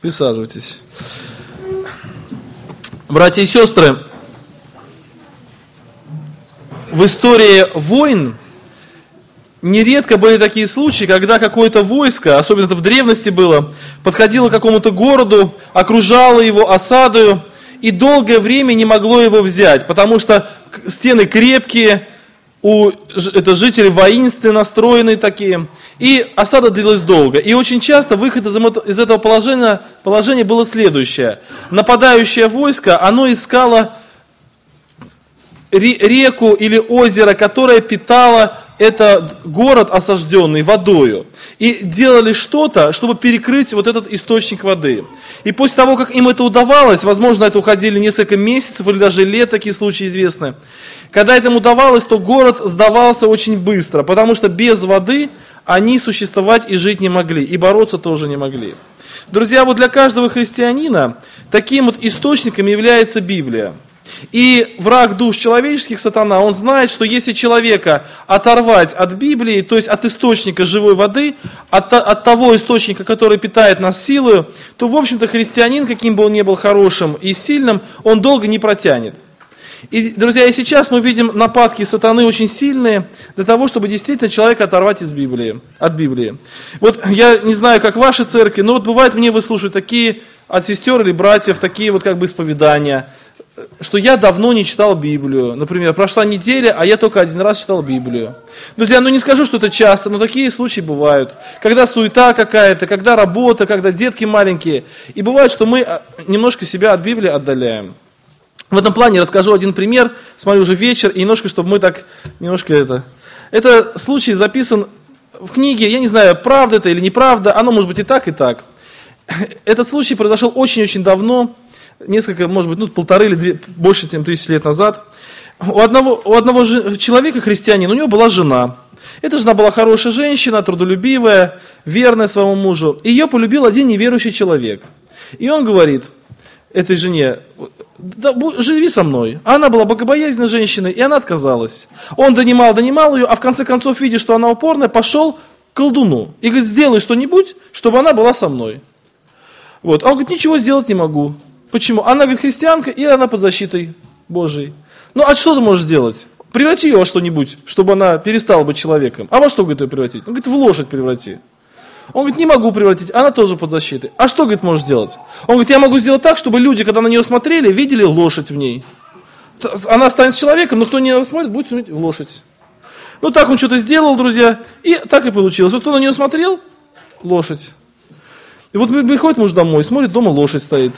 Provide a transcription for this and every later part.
Присаживайтесь. Братья и сестры, в истории войн нередко были такие случаи, когда какое-то войско, особенно это в древности было, подходило к какому-то городу, окружало его осадою, и долгое время не могло его взять, потому что стены крепкие, это жители воинственные, настроенные такие, и осада длилась долго. И очень часто выход из этого положения было следующее. Нападающее войско, оно искало реку или озеро, которое питало этот город осажденный водою. И делали что-то, чтобы перекрыть вот этот источник воды. И после того, как им это удавалось, возможно, это уходили несколько месяцев или даже лет, такие случаи известны. Когда это им удавалось, то город сдавался очень быстро, потому что без воды они существовать и жить не могли, и бороться тоже не могли. Друзья, вот для каждого христианина таким вот источником является Библия. И враг душ человеческих, сатана, он знает, что если человека оторвать от Библии, то есть от источника живой воды, от того источника, который питает нас силою, то, в общем-то, христианин, каким бы он ни был хорошим и сильным, он долго не протянет. И, друзья, и сейчас мы видим нападки сатаны очень сильные для того, чтобы действительно человека оторвать от Библии. Вот я не знаю, как ваши церкви, но вот бывает мне выслушивают такие от сестер или братьев, такие вот как бы исповедания, что я давно не читал Библию. Например, прошла неделя, а я только один раз читал Библию. Друзья, не скажу, что это часто, но такие случаи бывают. Когда суета какая-то, когда работа, когда детки маленькие. И бывает, что мы немножко себя от Библии отдаляем. В этом плане расскажу один пример. Смотрю, уже вечер, и чтобы мы так Это случай записан в книге, я не знаю, правда это или неправда, оно может быть и так, и так. Этот случай произошел очень-очень давно, несколько, может быть, 1,5 или 2, больше, чем 1000 лет назад. У одного человека, христианина, у него была жена. Эта жена была хорошая женщина, трудолюбивая, верная своему мужу. Ее полюбил один неверующий человек. И он говорит этой жене: да, живи со мной. А она была богобоязненной женщиной, и она отказалась. Он донимал ее, а в конце концов, видя, что она упорная, пошел к колдуну. И говорит: сделай что-нибудь, чтобы она была со мной. Вот. А он говорит: ничего сделать не могу. Почему? Она, говорит, христианка, и она под защитой Божией. Ну, а что ты можешь сделать? Преврати ее во что-нибудь, чтобы она перестала быть человеком. А во что, говорит, ее превратить? Он говорит: в лошадь преврати. Он говорит: не могу превратить, она тоже под защитой. А что, говорит, можешь сделать? Он говорит: я могу сделать так, чтобы люди, когда на нее смотрели, видели лошадь в ней. Она станет человеком, но кто не смотрит, будет смотреть в лошадь. Ну, так он что-то сделал, друзья, и так и получилось. Вот кто на нее смотрел, лошадь. И вот приходит муж домой, смотрит, дома лошадь стоит.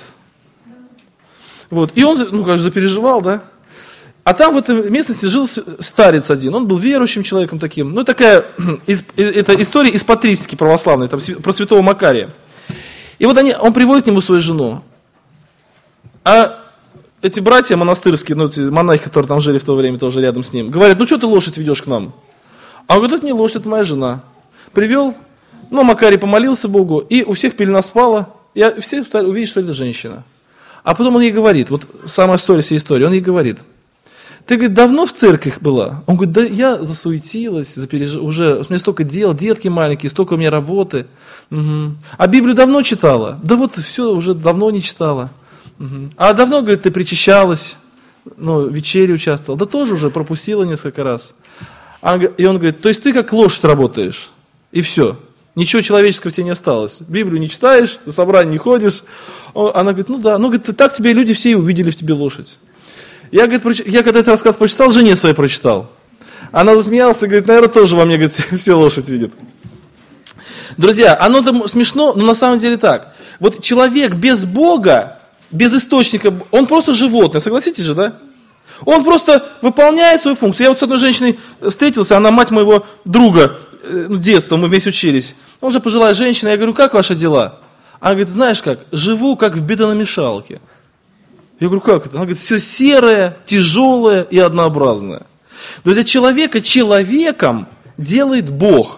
Вот. И он, конечно, запереживал, да. А там в этой местности жил старец один, он был верующим человеком таким. Ну, такая, это история из патристики православной, там, про святого Макария. И вот он приводит к нему свою жену. А эти братья монастырские, монахи, которые там жили в то время, тоже рядом с ним, говорят: ну, что ты лошадь ведешь к нам? А он говорит: это не лошадь, это моя жена. Привел, Макарий помолился Богу, и у всех пелена спала, и все увидели, что это женщина. А потом он ей говорит, вот самая история всей истории, он ей говорит: ты, говорит, давно в церкви была? Он говорит: да я засуетилась, уже у меня столько дел, детки маленькие, столько у меня работы. Угу. А Библию давно читала? Да вот все, уже давно не читала. Угу. А давно, говорит, ты причащалась, в вечере участвовала? Да тоже уже пропустила несколько раз. И он говорит: то есть ты как лошадь работаешь, и все. Ничего человеческого в тебе не осталось. Библию не читаешь, на собрание не ходишь. Она говорит: ну да, говорит, так тебе люди все и увидели в тебе лошадь. Я когда этот рассказ прочитал, жене своей прочитал. Она засмеялась и говорит: наверное, тоже во мне, говорит, все лошадь видят. Друзья, оно-то смешно, но на самом деле так. Вот человек без Бога, без источника, он просто животное, согласитесь же, да? Он просто выполняет свою функцию. Я вот с одной женщиной встретился, она мать моего друга, детства, мы вместе учились. Он же пожилая женщина, я говорю: как ваши дела? Она говорит: знаешь как, живу как в бетономешалке. Я говорю: как это? Она говорит: все серое, тяжелое и однообразное. Друзья, человека человеком делает Бог.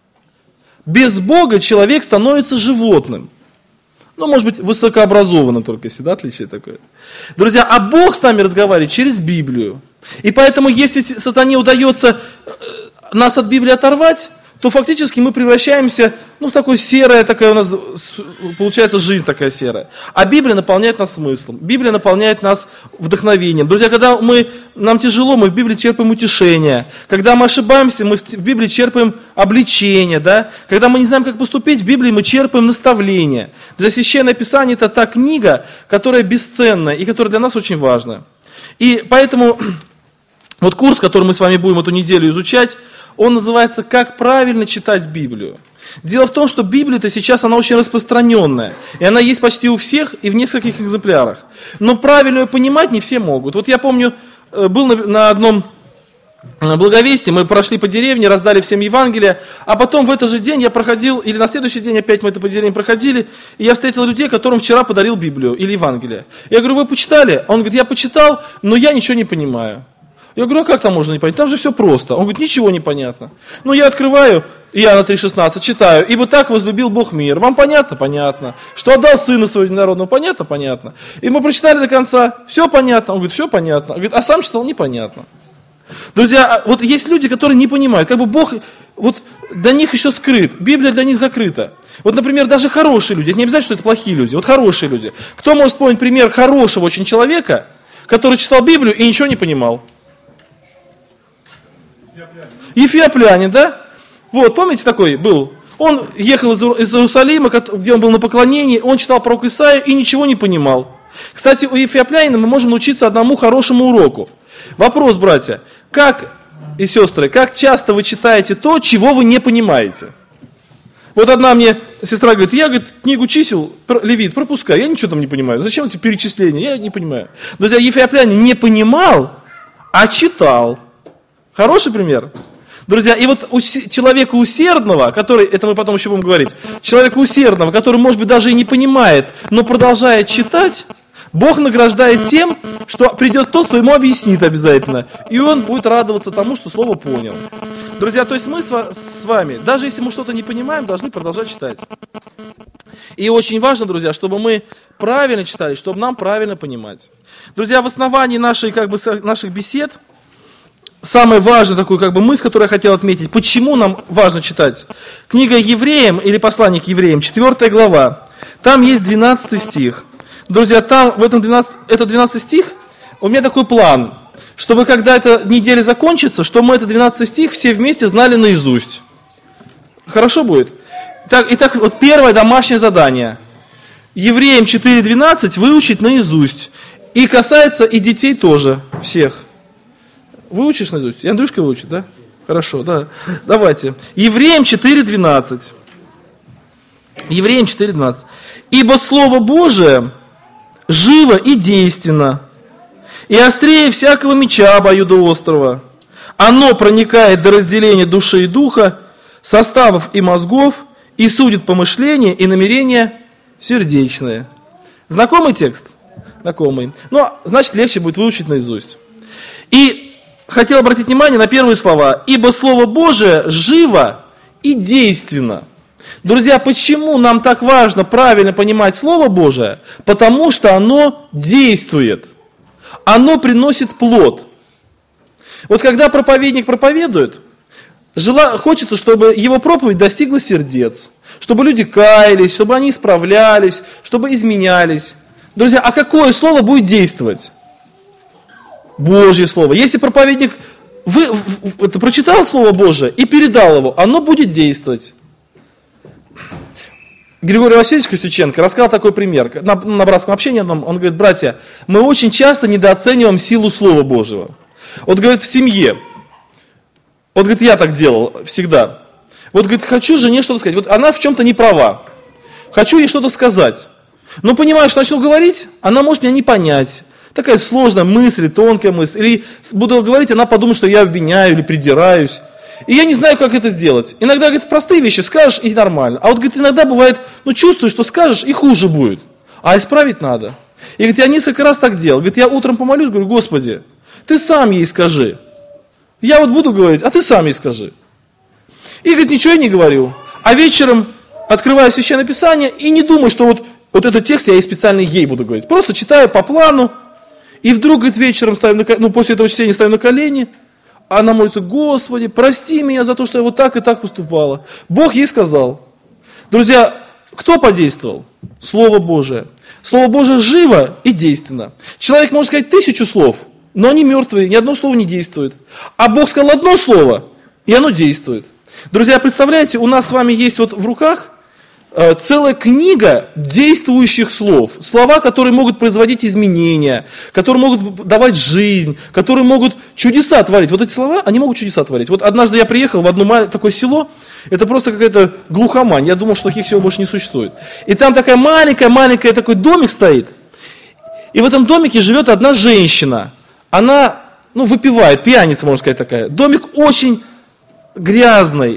Без Бога человек становится животным. Может быть, высокообразованным только, если, да, отличие такое. Друзья, а Бог с нами разговаривает через Библию. И поэтому, если сатане удается нас от Библии оторвать, то фактически мы превращаемся, в такое серое, такая у нас получается жизнь такая серая. А Библия наполняет нас смыслом, Библия наполняет нас вдохновением. Друзья, когда нам тяжело, мы в Библии черпаем утешение. Когда мы ошибаемся, мы в Библии черпаем обличение, да? Когда мы не знаем, как поступить, в Библии мы черпаем наставление. Друзья, Священное Писание – это та книга, которая бесценна и которая для нас очень важна. И поэтому вот курс, который мы с вами будем эту неделю изучать, он называется «Как правильно читать Библию». Дело в том, что Библия-то сейчас, она очень распространенная, и она есть почти у всех и в нескольких экземплярах. Но правильно ее понимать не все могут. Вот я помню, был на одном благовестии, мы прошли по деревне, раздали всем Евангелие, а потом в этот же день я проходил, или на следующий день опять мы это по деревне проходили, и я встретил людей, которым вчера подарил Библию или Евангелие. Я говорю, вы почитали? Он говорит, я почитал, но я ничего не понимаю. Я говорю, а как там можно не понять? Там же все просто. Он говорит, ничего не понятно. Я открываю, Иоанна 3,16, читаю. Ибо так возлюбил Бог мир. Вам понятно? Понятно. Что отдал Сына Своего Единородного? Понятно? Понятно. И мы прочитали до конца. Все понятно? Он говорит, все понятно. Он говорит, а сам читал? Непонятно. Друзья, вот есть люди, которые не понимают. Как бы Бог для них еще скрыт. Библия для них закрыта. Вот, например, даже хорошие люди. Это не обязательно, что это плохие люди. Вот хорошие люди. Кто может вспомнить пример хорошего очень человека, который читал Библию и ничего не понимал? Ефиоплянин, да? Вот, помните, такой был? Он ехал из Иерусалима, где он был на поклонении, он читал пророка Исаию и ничего не понимал. Кстати, у ефиоплянина мы можем научиться одному хорошему уроку. Вопрос, братья, и сестры, как часто вы читаете то, чего вы не понимаете? Вот одна мне сестра говорит, я, книгу чисел, Левит, пропускаю, я ничего там не понимаю. Зачем эти перечисления? Я не понимаю. Друзья, ефиоплянин не понимал, а читал. Хороший пример. Друзья, и вот человека усердного, это мы потом еще будем говорить, человека усердного, который, может быть, даже и не понимает, но продолжает читать, Бог награждает тем, что придет тот, кто ему объяснит обязательно, и он будет радоваться тому, что слово понял. Друзья, то есть мы с вами, даже если мы что-то не понимаем, должны продолжать читать. И очень важно, друзья, чтобы мы правильно читали, чтобы нам правильно понимать. Друзья, в основании наших бесед, самая важная такая мысль, которую я хотел отметить, почему нам важно читать. Книга Евреям, или послание к Евреям, 4 глава, там есть 12 стих. Друзья, это 12 стих, у меня такой план, чтобы когда эта неделя закончится, чтобы мы этот 12 стих все вместе знали наизусть. Хорошо будет? Итак, вот первое домашнее задание. Евреям 4:12 выучить наизусть. И касается и детей тоже, всех. Выучишь наизусть? И Андрюшка выучит, да? Хорошо, да. Давайте. Евреям 4:12. Евреям 4:12. Ибо Слово Божие живо и действенно, и острее всякого меча обоюдоострого. Оно проникает до разделения души и духа, составов и мозгов, и судит помышления и намерения сердечные. Знакомый текст? Знакомый. Значит, легче будет выучить наизусть. И хотел обратить внимание на первые слова. Ибо Слово Божие живо и действенно. Друзья, почему нам так важно правильно понимать Слово Божие? Потому что оно действует. Оно приносит плод. Вот когда проповедник проповедует, хочется, чтобы его проповедь достигла сердец. Чтобы люди каялись, чтобы они исправлялись, чтобы изменялись. Друзья, а какое слово будет действовать? Божье Слово. Если проповедник прочитал Слово Божие и передал его, оно будет действовать. Григорий Васильевич Костюченко рассказал такой пример. На братском общении он говорит, братья, мы очень часто недооцениваем силу Слова Божьего. Вот, говорит, в семье, вот, говорит, я так делал всегда. Вот, говорит, хочу жене что-то сказать. Вот она в чем-то не права. Хочу ей что-то сказать. Но понимаю, что начну говорить, она может меня не понять. Такая сложная мысль, тонкая мысль. Или буду говорить, она подумает, что я обвиняю или придираюсь. И я не знаю, как это сделать. Иногда, говорит, простые вещи скажешь, и нормально. А вот, говорит, иногда бывает, чувствуешь, что скажешь, и хуже будет. А исправить надо. И, говорит, я несколько раз так делал. Говорит, я утром помолюсь, говорю, Господи, Ты сам ей скажи. Я вот буду говорить, а Ты сам ей скажи. И, говорит, ничего я не говорю. А вечером открываю Священное Писание и не думаю, что вот этот текст я специально ей буду говорить. Просто читаю по плану. И вдруг, говорит, вечером после этого чтения ставим на колени, она молится: Господи, прости меня за то, что я вот так и так поступала. Бог ей сказал. Друзья, кто подействовал? Слово Божие. Слово Божие живо и действенно. Человек может сказать 1000 слов, но они мертвые, ни одно слово не действует. А Бог сказал одно слово, и оно действует. Друзья, представляете, у нас с вами есть вот в руках целая книга действующих слов. Слова, которые могут производить изменения, которые могут давать жизнь, которые могут чудеса творить. Вот эти слова, они могут чудеса творить. Вот однажды я приехал в одно такое село, это просто какая-то глухомань. Я думал, что таких сел больше не существует. И там такая маленькая такой домик стоит. И в этом домике живет одна женщина. Она, выпивает, пьяница, можно сказать, такая. Домик очень грязный,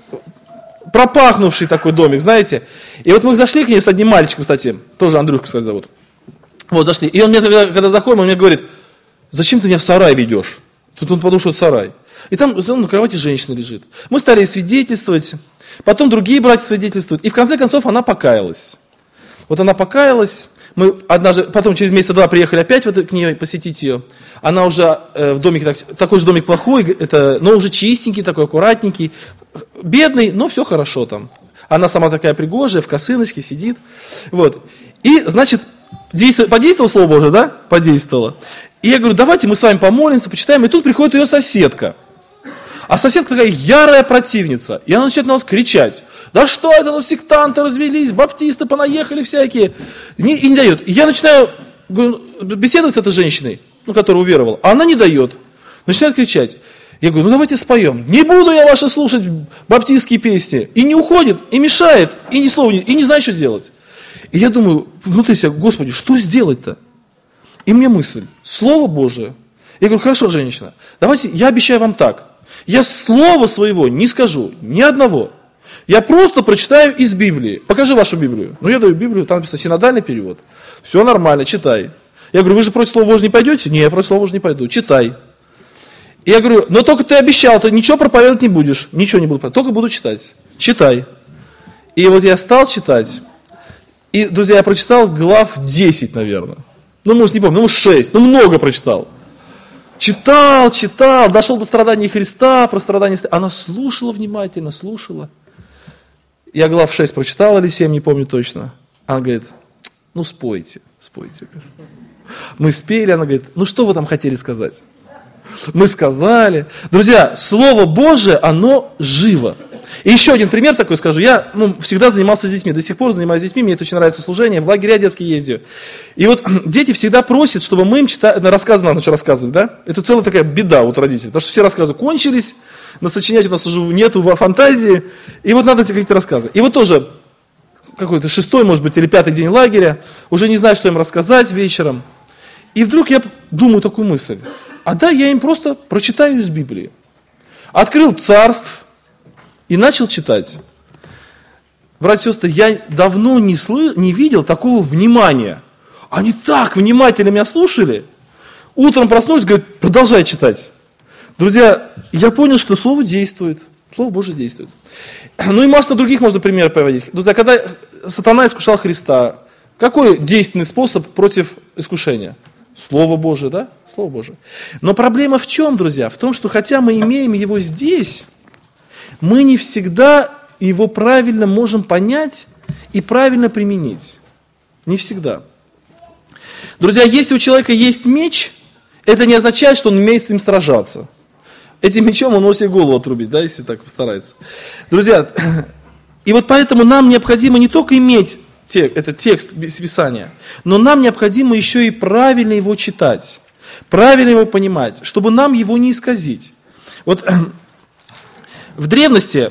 пропахнувший такой домик, знаете. И вот мы зашли к ней с одним мальчиком, кстати, тоже Андрюшка, кстати, зовут. Вот зашли. И он мне, когда заходим, он мне говорит: зачем ты меня в сарай ведешь? Тут он подумал, что это сарай. И там на кровати женщина лежит. Мы стали свидетельствовать, потом другие братья свидетельствуют. И в конце концов она покаялась. Вот она покаялась. Мы однажды, потом через месяца 2 приехали опять к ней посетить ее. Она уже в домике, такой же домик плохой, но уже чистенький, такой аккуратненький. Бедный, но все хорошо там. Она сама такая пригожая, в косыночке сидит. Вот. И, значит, подействовало Слово Божие, да? Подействовало. И я говорю: давайте мы с вами помолимся, почитаем. И тут приходит ее соседка. А соседка такая ярая противница. И она начинает на нас кричать: да что это, тут сектанты развелись, баптисты понаехали всякие. И не дает. И я начинаю беседовать с этой женщиной, которая уверовала. А она не дает. Начинает кричать. Я говорю: давайте споем. Не буду я ваши слушать баптистские песни. И не уходит, и мешает, и ни слова, и не знает, что делать. И я думаю внутри себя: Господи, что сделать-то? И мне мысль: Слово Божие. Я говорю: хорошо, женщина, давайте, я обещаю вам так. Я слова своего не скажу, ни одного. Я просто прочитаю из Библии. Покажи вашу Библию. Я даю Библию, там написано синодальный перевод. Все нормально, читай. Я говорю: вы же против Слова Божьего не пойдете? Не, я против Слова Божьего не пойду, читай. И я говорю: но только ты обещал, ты ничего проповедовать не будешь. Ничего не буду проповедовать, только буду читать. Читай. И вот я стал читать. И, друзья, я прочитал глав 10, наверное. Может, не помню, 6, много прочитал. Читал, дошел до страданий Христа, про страдания. Она слушала внимательно, слушала. Я глав 6 прочитал или 7, не помню точно. Она говорит: спойте. Мы спели, она говорит: что вы там хотели сказать? Мы сказали. Друзья, Слово Божие, оно живо. И еще один пример такой скажу. Я всегда занимался с детьми, до сих пор занимаюсь с детьми, мне это очень нравится служение, в лагеря детские ездю. И вот дети всегда просят, чтобы мы им рассказы надо рассказывать, да? Это целая такая беда у родителей, потому что все рассказы кончились, но сочинять у нас уже нету фантазии, и вот надо эти какие-то рассказы. И вот тоже какой-то 6-й, может быть, или 5-й день лагеря, уже не знаю, что им рассказать вечером. И вдруг я думаю такую мысль: а да, я им просто прочитаю из Библии. Открыл Царств и начал читать. Братья и сестры, я давно не видел такого внимания. Они так внимательно меня слушали. Утром проснулись, говорят: продолжай читать. Друзья, я понял, что Слово действует. Слово Божие действует. И масса других можно примеров приводить. Друзья, когда сатана искушал Христа, какой действенный способ против искушения? Слово Божие, да? Слово Божие. Но проблема в чем, друзья? В том, что хотя мы имеем его здесь, мы не всегда его правильно можем понять и правильно применить. Не всегда. Друзья, если у человека есть меч, это не означает, что он умеет с ним сражаться. Этим мечом он может себе голову отрубить, да, если так постарается. Друзья, и вот поэтому нам необходимо не только иметь этот текст Писания, но нам необходимо еще и правильно его читать, правильно его понимать, чтобы нам его не исказить. Вот в древности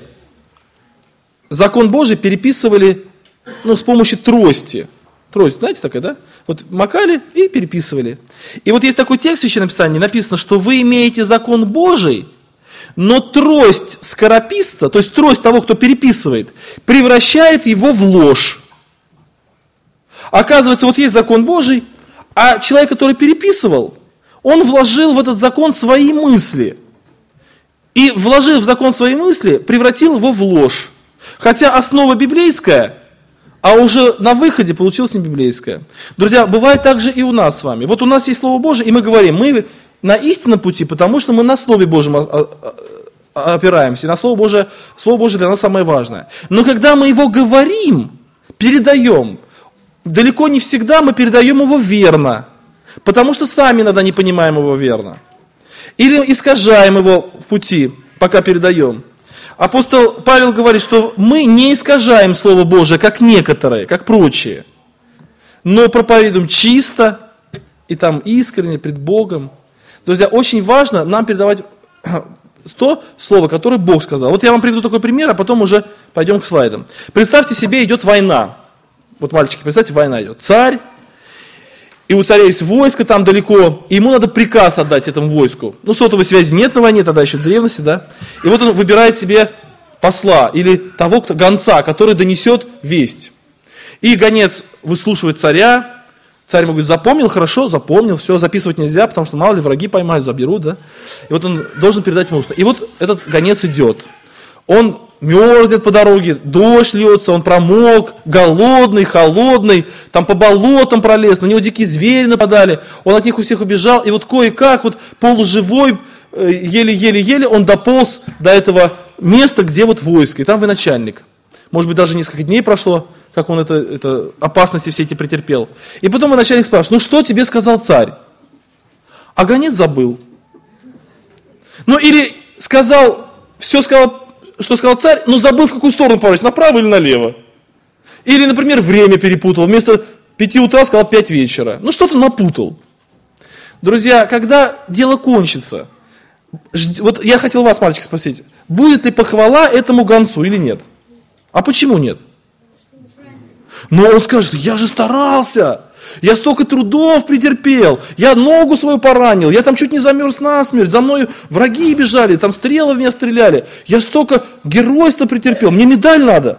закон Божий переписывали с помощью трости. Трость, знаете, такая, да? Вот макали и переписывали. И вот есть такой текст в Священном Писании, написано, что вы имеете закон Божий, но трость скорописца, то есть трость того, кто переписывает, превращает его в ложь. Оказывается, вот есть закон Божий, а человек, который переписывал, он вложил в этот закон свои мысли. И, вложив в закон свои мысли, превратил его в ложь. Хотя основа библейская, а уже на выходе получилось не библейское. Друзья, бывает так же и у нас с вами. Вот у нас есть Слово Божие, и мы говорим, мы на истинном пути, потому что мы на Слове Божьем опираемся. И на Слово Божие для нас самое важное. Но когда мы его говорим, передаем, далеко не всегда мы передаем его верно, потому что сами иногда не понимаем его верно. Или искажаем его в пути, пока передаем. Апостол Павел говорит, что мы не искажаем Слово Божие, как некоторые, как прочие, но проповедуем чисто и там искренне пред Богом. Друзья, очень важно нам передавать то слово, которое Бог сказал. Вот я вам приведу такой пример, а потом уже пойдем к слайдам. Представьте себе, идет война. Вот, мальчики, представьте, война идет. Царь, и у царя есть войско там далеко, и ему надо приказ отдать этому войску. Ну, сотовой связи нет на войне, тогда еще в древности, да. И вот он выбирает себе посла, или того, гонца, который донесет весть. И гонец выслушивает царя. Царь ему говорит, запомнил, хорошо, запомнил, все, записывать нельзя, потому что мало ли враги поймают, заберут, да. И вот он должен передать ему устно. И вот этот гонец идет. Он мерзнет по дороге, дождь льется, он промок, голодный, холодный, там по болотам пролез, на него дикие звери нападали, он от них у всех убежал, и вот кое-как, вот полуживой, еле-еле-еле он дополз до этого места, где вот войско, и там военачальник. Может быть, даже несколько дней прошло, как он это опасности все эти претерпел. И потом военачальник спрашивает, ну что тебе сказал царь? А гонец забыл. Ну или сказал, все сказал, что сказал царь, но забыл, в какую сторону поворачивать, направо или налево. Или, например, время перепутал, вместо 5 утра сказал 5 вечера. Ну что-то напутал. Друзья, когда дело кончится, вот я хотел вас, мальчики, спросить, будет ли похвала этому гонцу или нет? А почему нет? Но он скажет, я же старался, я столько трудов претерпел, я ногу свою поранил, я там чуть не замерз насмерть, за мной враги бежали, там стрелы в меня стреляли, я столько геройства претерпел, мне медаль надо.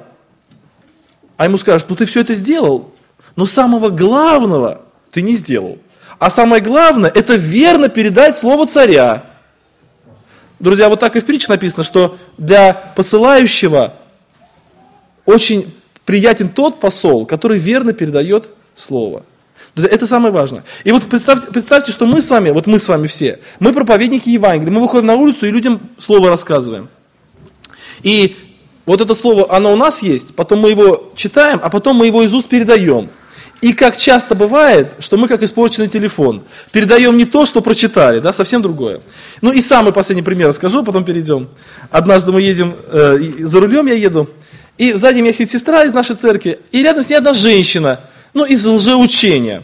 А ему скажут, ну ты все это сделал, но самого главного ты не сделал. А самое главное, это верно передать слово царя. Друзья, вот так и в притче написано, что для посылающего очень приятен тот посол, который верно передает слово. Это самое важное. И вот представьте, что мы с вами все, мы проповедники Евангелия, мы выходим на улицу и людям слово рассказываем. И вот это слово, оно у нас есть, потом мы его читаем, а потом мы его из уст передаем. И как часто бывает, что мы как испорченный телефон, передаем не то, что прочитали, да, совсем другое. Ну и самый последний пример расскажу, потом перейдем. Однажды мы едем, за рулем я еду, и сзади меня сидит сестра из нашей церкви, и рядом с ней одна женщина, ну, из лжеучения.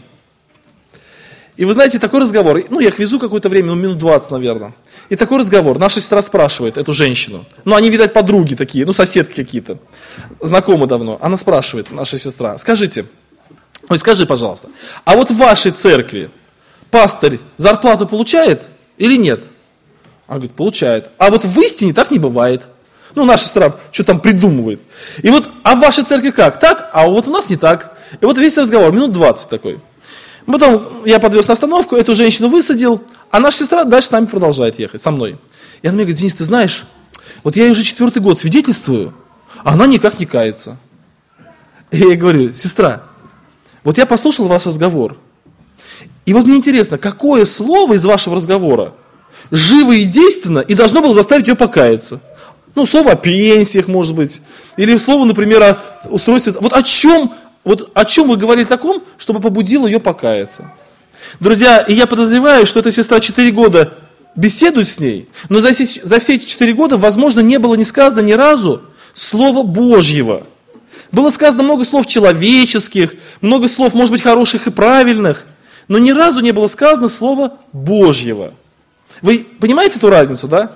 И вы знаете, такой разговор, ну, я их везу какое-то время, ну, минут 20, наверное. И такой разговор, наша сестра спрашивает эту женщину, ну, они, видать, подруги такие, ну, соседки какие-то, знакомы давно. Она спрашивает, наша сестра, скажи, пожалуйста, а вот в вашей церкви пастырь зарплату получает или нет? Она говорит, получает. А вот в истине так не бывает. Ну, наша сестра что там придумывает. И вот, а в вашей церкви как? Так? А вот у нас не так. И вот весь разговор, минут 20 такой. Потом я подвез на остановку, эту женщину высадил, а наша сестра дальше с нами продолжает ехать, со мной. И она мне говорит, Денис, ты знаешь, вот я ей уже 4-й год свидетельствую, а она никак не кается. И я ей говорю, сестра, вот я послушал ваш разговор, и вот мне интересно, какое слово из вашего разговора живо и действенно и должно было заставить ее покаяться? Ну, слово о пенсиях, может быть, или слово, например, о устройстве. Вот о чем вы говорили таком, чтобы побудило ее покаяться? Друзья, и я подозреваю, что эта сестра 4 года беседует с ней, но за все эти 4 года, возможно, не было ни сказано ни разу слова Божьего. Было сказано много слов человеческих, много слов, может быть, хороших и правильных, но ни разу не было сказано слова Божьего. Вы понимаете эту разницу, да?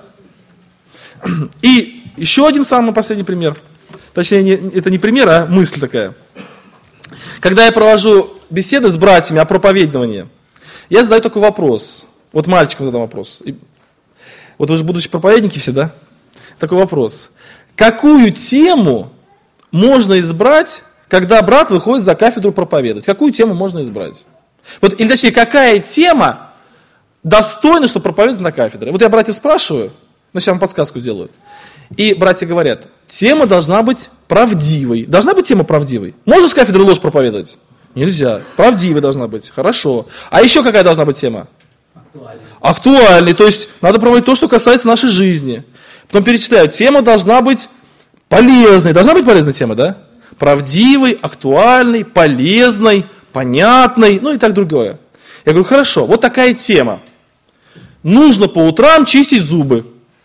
И еще один самый последний пример. Точнее, это не пример, а мысль такая. Когда я провожу беседы с братьями о проповедовании, я задаю такой вопрос. Вот мальчикам задам вопрос. Вот вы же будущие проповедники все, да? Такой вопрос. Какую тему можно избрать, когда брат выходит за кафедру проповедовать? Какую тему можно избрать? Вот, или точнее, какая тема достойна, чтобы проповедовать на кафедре? Вот я братьев спрашиваю, но сейчас вам подсказку сделаю. И братья говорят, тема должна быть правдивой. Должна быть тема правдивой. Можно с кафедры ложь проповедовать? Нельзя. Правдивой должна быть. Хорошо. А еще какая должна быть тема? Актуальный, то есть надо проводить то, что касается нашей жизни. Потом перечисляют, тема должна быть полезной. Должна быть полезная тема, да? Правдивой, актуальной, полезной, понятной, ну и так другое. Я говорю, хорошо, вот такая тема. Нужно по утрам чистить зубы.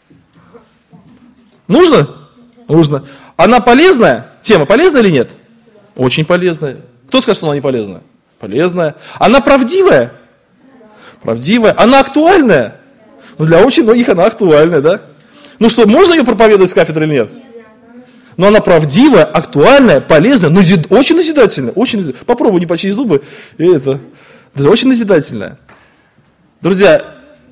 Нужно? Нужно. Она полезная? Тема полезная или нет? Очень полезная. Кто скажет, что она не полезная? Полезная. Она правдивая? Правдивая. Она актуальная? Ну, для очень многих она актуальная, да? Ну что, можно ее проповедовать с кафедры или нет? Но она правдивая, актуальная, полезная, очень назидательная. Попробуй не почистить зубы. Это очень назидательная. Друзья,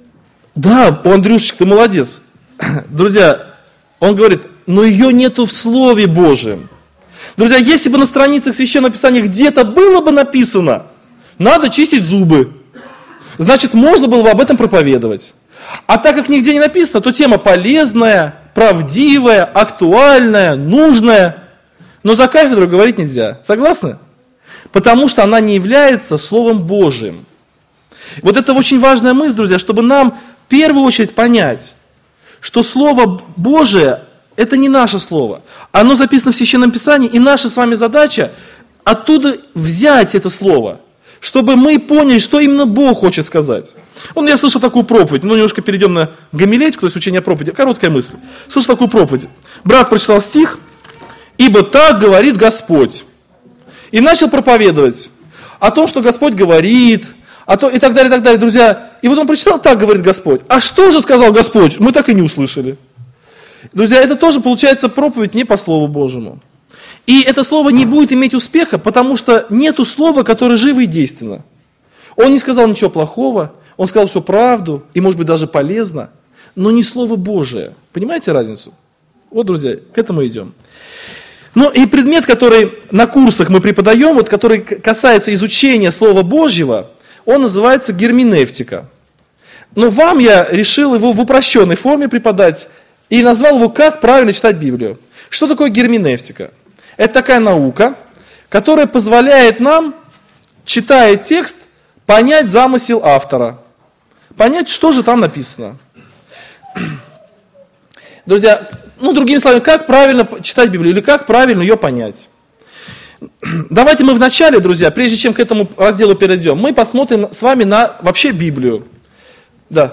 да, Андрюшечка, ты молодец. Друзья, он говорит, но ее нету в Слове Божьем. Друзья, если бы на страницах Священного Писания где-то было бы написано, надо чистить зубы, значит, можно было бы об этом проповедовать. А так как нигде не написано, то тема полезная, правдивая, актуальная, нужная. Но за кафедру говорить нельзя. Согласны? Потому что она не является Словом Божьим. Вот это очень важная мысль, друзья, чтобы нам в первую очередь понять, что Слово Божие – это не наше Слово. Оно записано в Священном Писании, и наша с вами задача оттуда взять это Слово, чтобы мы поняли, что именно Бог хочет сказать. Я слышал такую проповедь, немножко перейдем на гомилетику, то есть учение о проповеди, короткая мысль. Слышал такую проповедь. Брат прочитал стих, «Ибо так говорит Господь». И начал проповедовать о том, что Господь говорит, и так далее, друзья. И вот он прочитал, так говорит Господь. А что же сказал Господь? Мы так и не услышали. Друзья, это тоже получается проповедь не по Слову Божьему. И это слово не будет иметь успеха, потому что нету слова, которое живо и действенно. Он не сказал ничего плохого, он сказал всю правду, и может быть даже полезно, но не Слово Божие. Понимаете разницу? Вот, друзья, к этому идем. Ну и предмет, который на курсах мы преподаем, который касается изучения Слова Божьего, он называется герменевтика. Но вам я решил его в упрощенной форме преподать и назвал его «Как правильно читать Библию». Что такое герменевтика? Это такая наука, которая позволяет нам, читая текст, понять замысел автора. Понять, что же там написано. Друзья, другими словами, как правильно читать Библию или как правильно ее понять. Давайте мы вначале, друзья, прежде чем к этому разделу перейдем, мы посмотрим с вами на вообще Библию. Да.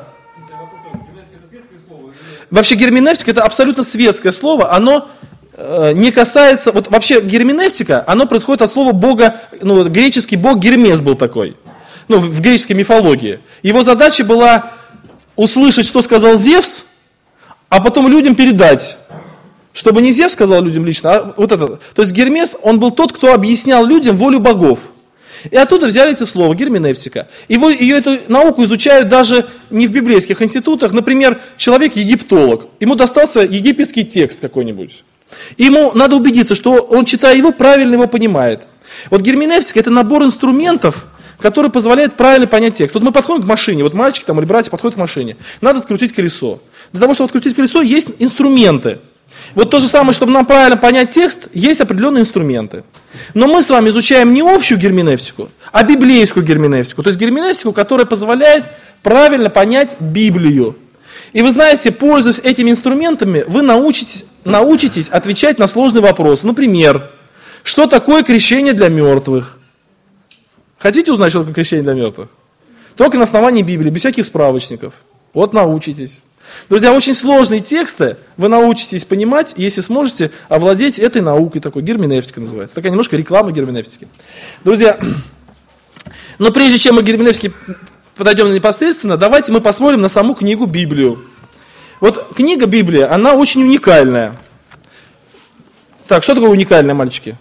Вообще герменевтика это абсолютно светское слово, оно не касается, вообще герменевтика, оно происходит от слова бога, греческий бог Гермес был такой, в греческой мифологии. Его задача была услышать, что сказал Зевс, а потом людям передать. Чтобы не Зевс сказал людям лично, а вот это. То есть Гермес, он был тот, кто объяснял людям волю богов. И оттуда взяли это слово, герменевтика. Ее эту науку изучают даже не в библейских институтах. Например, человек-египтолог. Ему достался египетский текст какой-нибудь. Ему надо убедиться, что он, читая его, правильно его понимает. Вот герменевтика – это набор инструментов, который позволяет правильно понять текст. Вот мы подходим к машине, мальчики или братья подходят к машине. Надо открутить колесо. Для того, чтобы открутить колесо, есть инструменты. Вот то же самое, чтобы нам правильно понять текст, есть определенные инструменты. Но мы с вами изучаем не общую герменевтику, а библейскую герменевтику. То есть герменевтику, которая позволяет правильно понять Библию. И вы знаете, пользуясь этими инструментами, вы научитесь отвечать на сложные вопросы. Например, что такое крещение для мертвых? Хотите узнать, что такое крещение для мертвых? Только на основании Библии, без всяких справочников. Вот научитесь. Друзья, очень сложные тексты вы научитесь понимать, если сможете овладеть этой наукой, такой герменевтика называется. Такая немножко реклама герменевтики. Друзья, но прежде чем мы к герменевтике подойдем непосредственно, давайте мы посмотрим на саму книгу Библию. Вот книга Библия, она очень уникальная. Так, что такое уникальное, мальчики?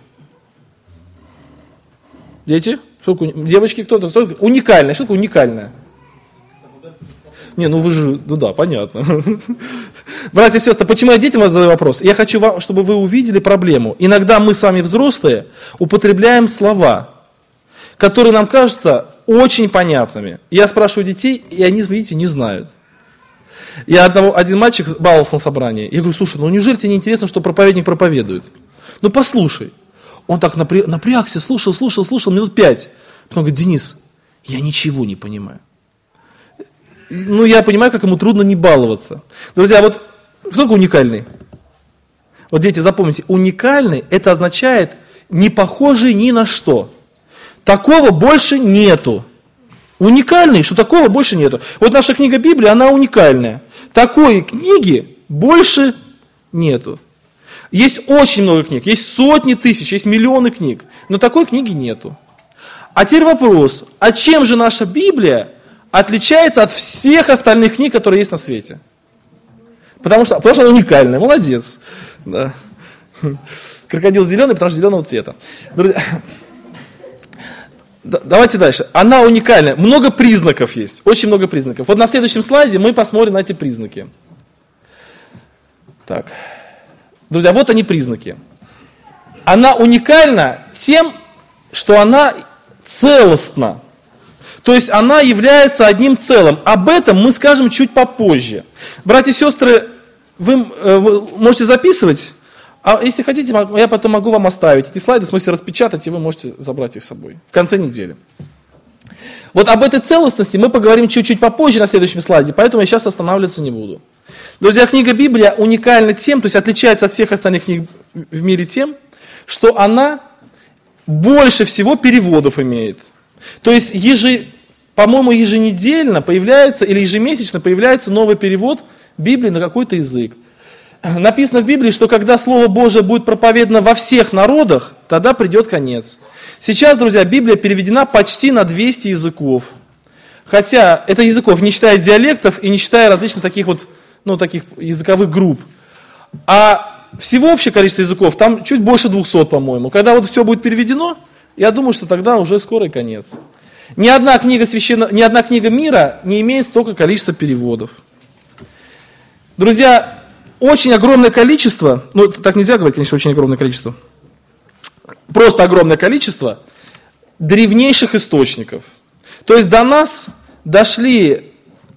Дети? Девочки, кто-то? Уникальное. Что такое уникальное? Вы же, да, понятно. Братья и сестры, почему я детям вас задаю вопрос? Я хочу, чтобы вы увидели проблему. Иногда мы сами взрослые употребляем слова, которые нам кажутся очень понятными. Я спрашиваю детей, и они, видите, не знают. Один мальчик баловался на собрании. Я говорю, слушай, неужели тебе не интересно, что проповедник проповедует? Послушай. Он так напрягся, слушал минут 5. Потом говорит, Денис, я ничего не понимаю. я понимаю, как ему трудно не баловаться. Друзья, вот кто такой уникальный? Вот, дети, запомните, уникальный, это означает не похожий ни на что. Такого больше нету. Уникальный, что такого больше нету. Вот наша книга Библия, она уникальная. Такой книги больше нету. Есть очень много книг, есть сотни тысяч, есть миллионы книг, но такой книги нету. А теперь вопрос, а чем же наша Библия отличается от всех остальных книг, которые есть на свете? Потому что она уникальная, молодец. Да. Крокодил зеленый, потому что зеленого цвета. Друзья, давайте дальше. Она уникальная. Много признаков есть. Очень много признаков. Вот на следующем слайде мы посмотрим на эти признаки. Так. Друзья, вот они признаки. Она уникальна тем, что она целостна. То есть она является одним целым. Об этом мы скажем чуть попозже. Братья и сестры, вы можете записывать. А если хотите, я потом могу вам оставить эти слайды, в смысле распечатать, и вы можете забрать их с собой в конце недели. Вот об этой целостности мы поговорим чуть-чуть попозже на следующем слайде, поэтому я сейчас останавливаться не буду. Друзья, книга Библия уникальна тем, то есть отличается от всех остальных книг в мире тем, что она больше всего переводов имеет. То есть, по-моему, еженедельно появляется, или ежемесячно появляется новый перевод Библии на какой-то язык. Написано в Библии, что когда Слово Божие будет проповедано во всех народах, тогда придет конец. Сейчас, друзья, Библия переведена почти на 200 языков. Хотя это языков, не считая диалектов и не считая различных таких языковых групп. А всего общее количество языков там чуть больше 200, по-моему. Когда вот все будет переведено, я думаю, что тогда уже скоро конец. Ни одна книга мира не имеет столько количества переводов. Друзья, очень огромное количество, так нельзя говорить, конечно, очень огромное количество, просто огромное количество древнейших источников. То есть до нас дошли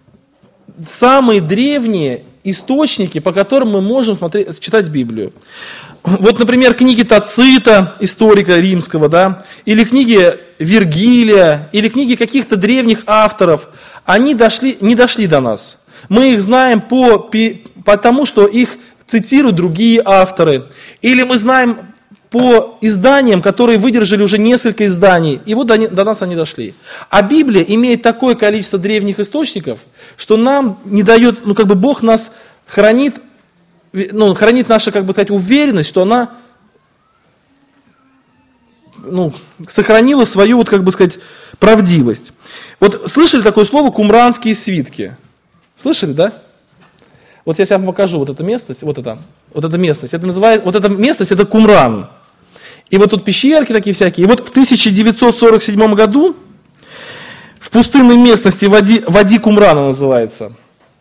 самые древние источники, по которым мы можем читать Библию. Вот, например, книги Тацита, историка римского, да, или книги Вергилия, или книги каких-то древних авторов, они не дошли до нас. Мы их знаем потому, что их цитируют другие авторы. Или мы знаем по изданиям, которые выдержали уже несколько изданий. И вот до нас они дошли. А Библия имеет такое количество древних источников, что нам не дает, Бог нас хранит наша, уверенность, что она сохранила свою, правдивость. Вот слышали такое слово «кумранские свитки»? Слышали, да? Вот я сейчас вам покажу вот эту местность, вот эта местность. Эта местность это Кумран. И вот тут пещерки такие всякие. И вот в 1947 году в пустынной местности Вади Кумрана называется,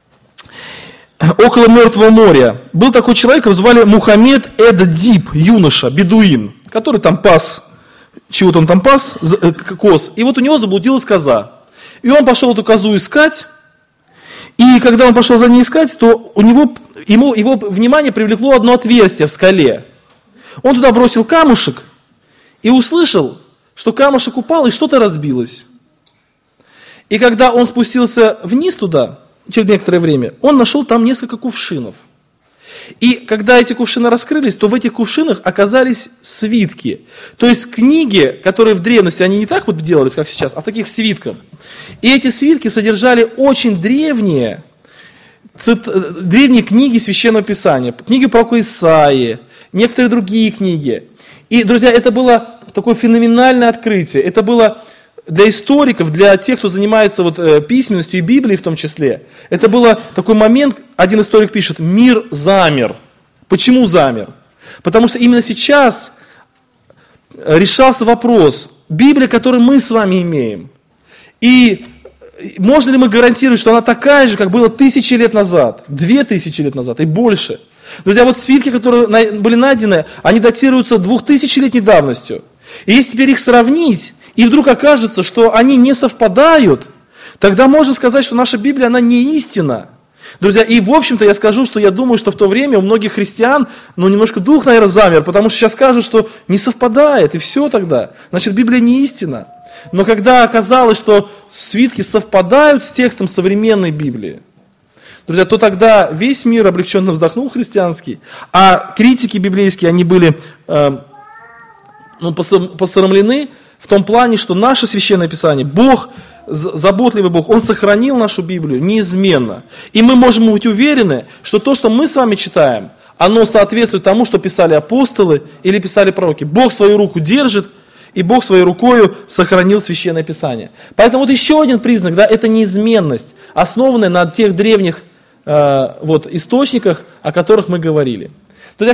около Мертвого моря, был такой человек, его звали Мухаммед Эд-Диб, юноша, бедуин, который там пас, чего-то он там пас, коз. И вот у него заблудилась коза. И он пошел эту козу искать. И когда он пошел за ней искать, то его внимание привлекло одно отверстие в скале. Он туда бросил камушек и услышал, что камушек упал и что-то разбилось. И когда он спустился вниз туда, через некоторое время, он нашел там несколько кувшинов. И когда эти кувшины раскрылись, то в этих кувшинах оказались свитки. То есть книги, которые в древности, они не так вот делались, как сейчас, а в таких свитках. И эти свитки содержали очень древние книги Священного Писания. Книги пророка Исаии, некоторые другие книги. И, друзья, это было такое феноменальное открытие. Это было для историков, для тех, кто занимается письменностью и Библией в том числе, это был такой момент, один историк пишет, мир замер. Почему замер? Потому что именно сейчас решался вопрос, Библия, которую мы с вами имеем, и можно ли мы гарантировать, что она такая же, как было 1000 лет назад, 2000 лет назад и больше? Друзья, вот свитки, которые были найдены, они датируются 2000-летней давностью. И если теперь их сравнить, и вдруг окажется, что они не совпадают, тогда можно сказать, что наша Библия, она не истина. Друзья, и в общем-то я скажу, что я думаю, что в то время у многих христиан, немножко дух, наверное, замер, потому что сейчас скажут, что не совпадает, и все тогда. Значит, Библия не истина. Но когда оказалось, что свитки совпадают с текстом современной Библии, друзья, то тогда весь мир облегченно вздохнул христианский, а критики библейские, они были посрамлены в том плане, что наше Священное Писание, Бог, заботливый Бог, Он сохранил нашу Библию неизменно. И мы можем быть уверены, что то, что мы с вами читаем, оно соответствует тому, что писали апостолы или писали пророки. Бог свою руку держит, и Бог своей рукою сохранил Священное Писание. Поэтому вот еще один признак, да, это неизменность, основанная на тех древних источниках, о которых мы говорили. Друзья,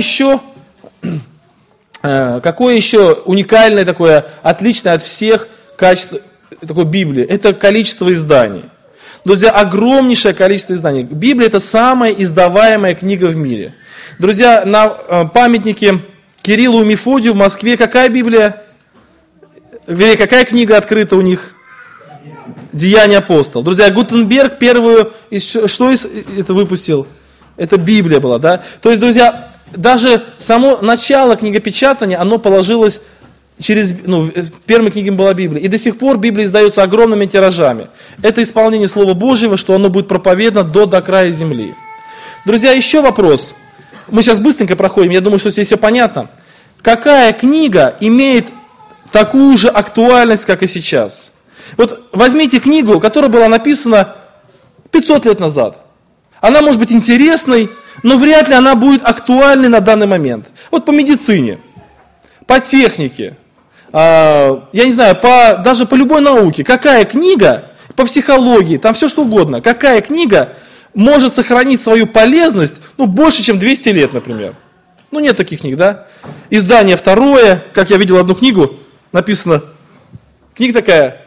какое еще уникальное такое, отличное от всех качеств такой Библии? Это количество изданий. Друзья, огромнейшее количество изданий. Библия — это самая издаваемая книга в мире. Друзья, на памятнике Кириллу и Мефодию в Москве какая Библия? Вернее, какая книга открыта у них? Деяния апостолов. Друзья, Гутенберг первую, что это выпустил? Это Библия была, да? То есть, друзья, даже само начало книгопечатания, оно положилось первой книгой была Библия. И до сих пор Библия издается огромными тиражами. Это исполнение Слова Божьего, что оно будет проповедано до края земли. Друзья, еще вопрос. Мы сейчас быстренько проходим, я думаю, что здесь все понятно. Какая книга имеет такую же актуальность, как и сейчас? Вот возьмите книгу, которая была написана 500 лет назад. Она может быть интересной, но вряд ли она будет актуальной на данный момент. Вот по медицине, по технике, я не знаю, даже по любой науке. Какая книга, по психологии, там все что угодно, какая книга может сохранить свою полезность, больше, чем 200 лет, например. Нет таких книг, да? Издание второе, как я видел одну книгу, написано, книга такая,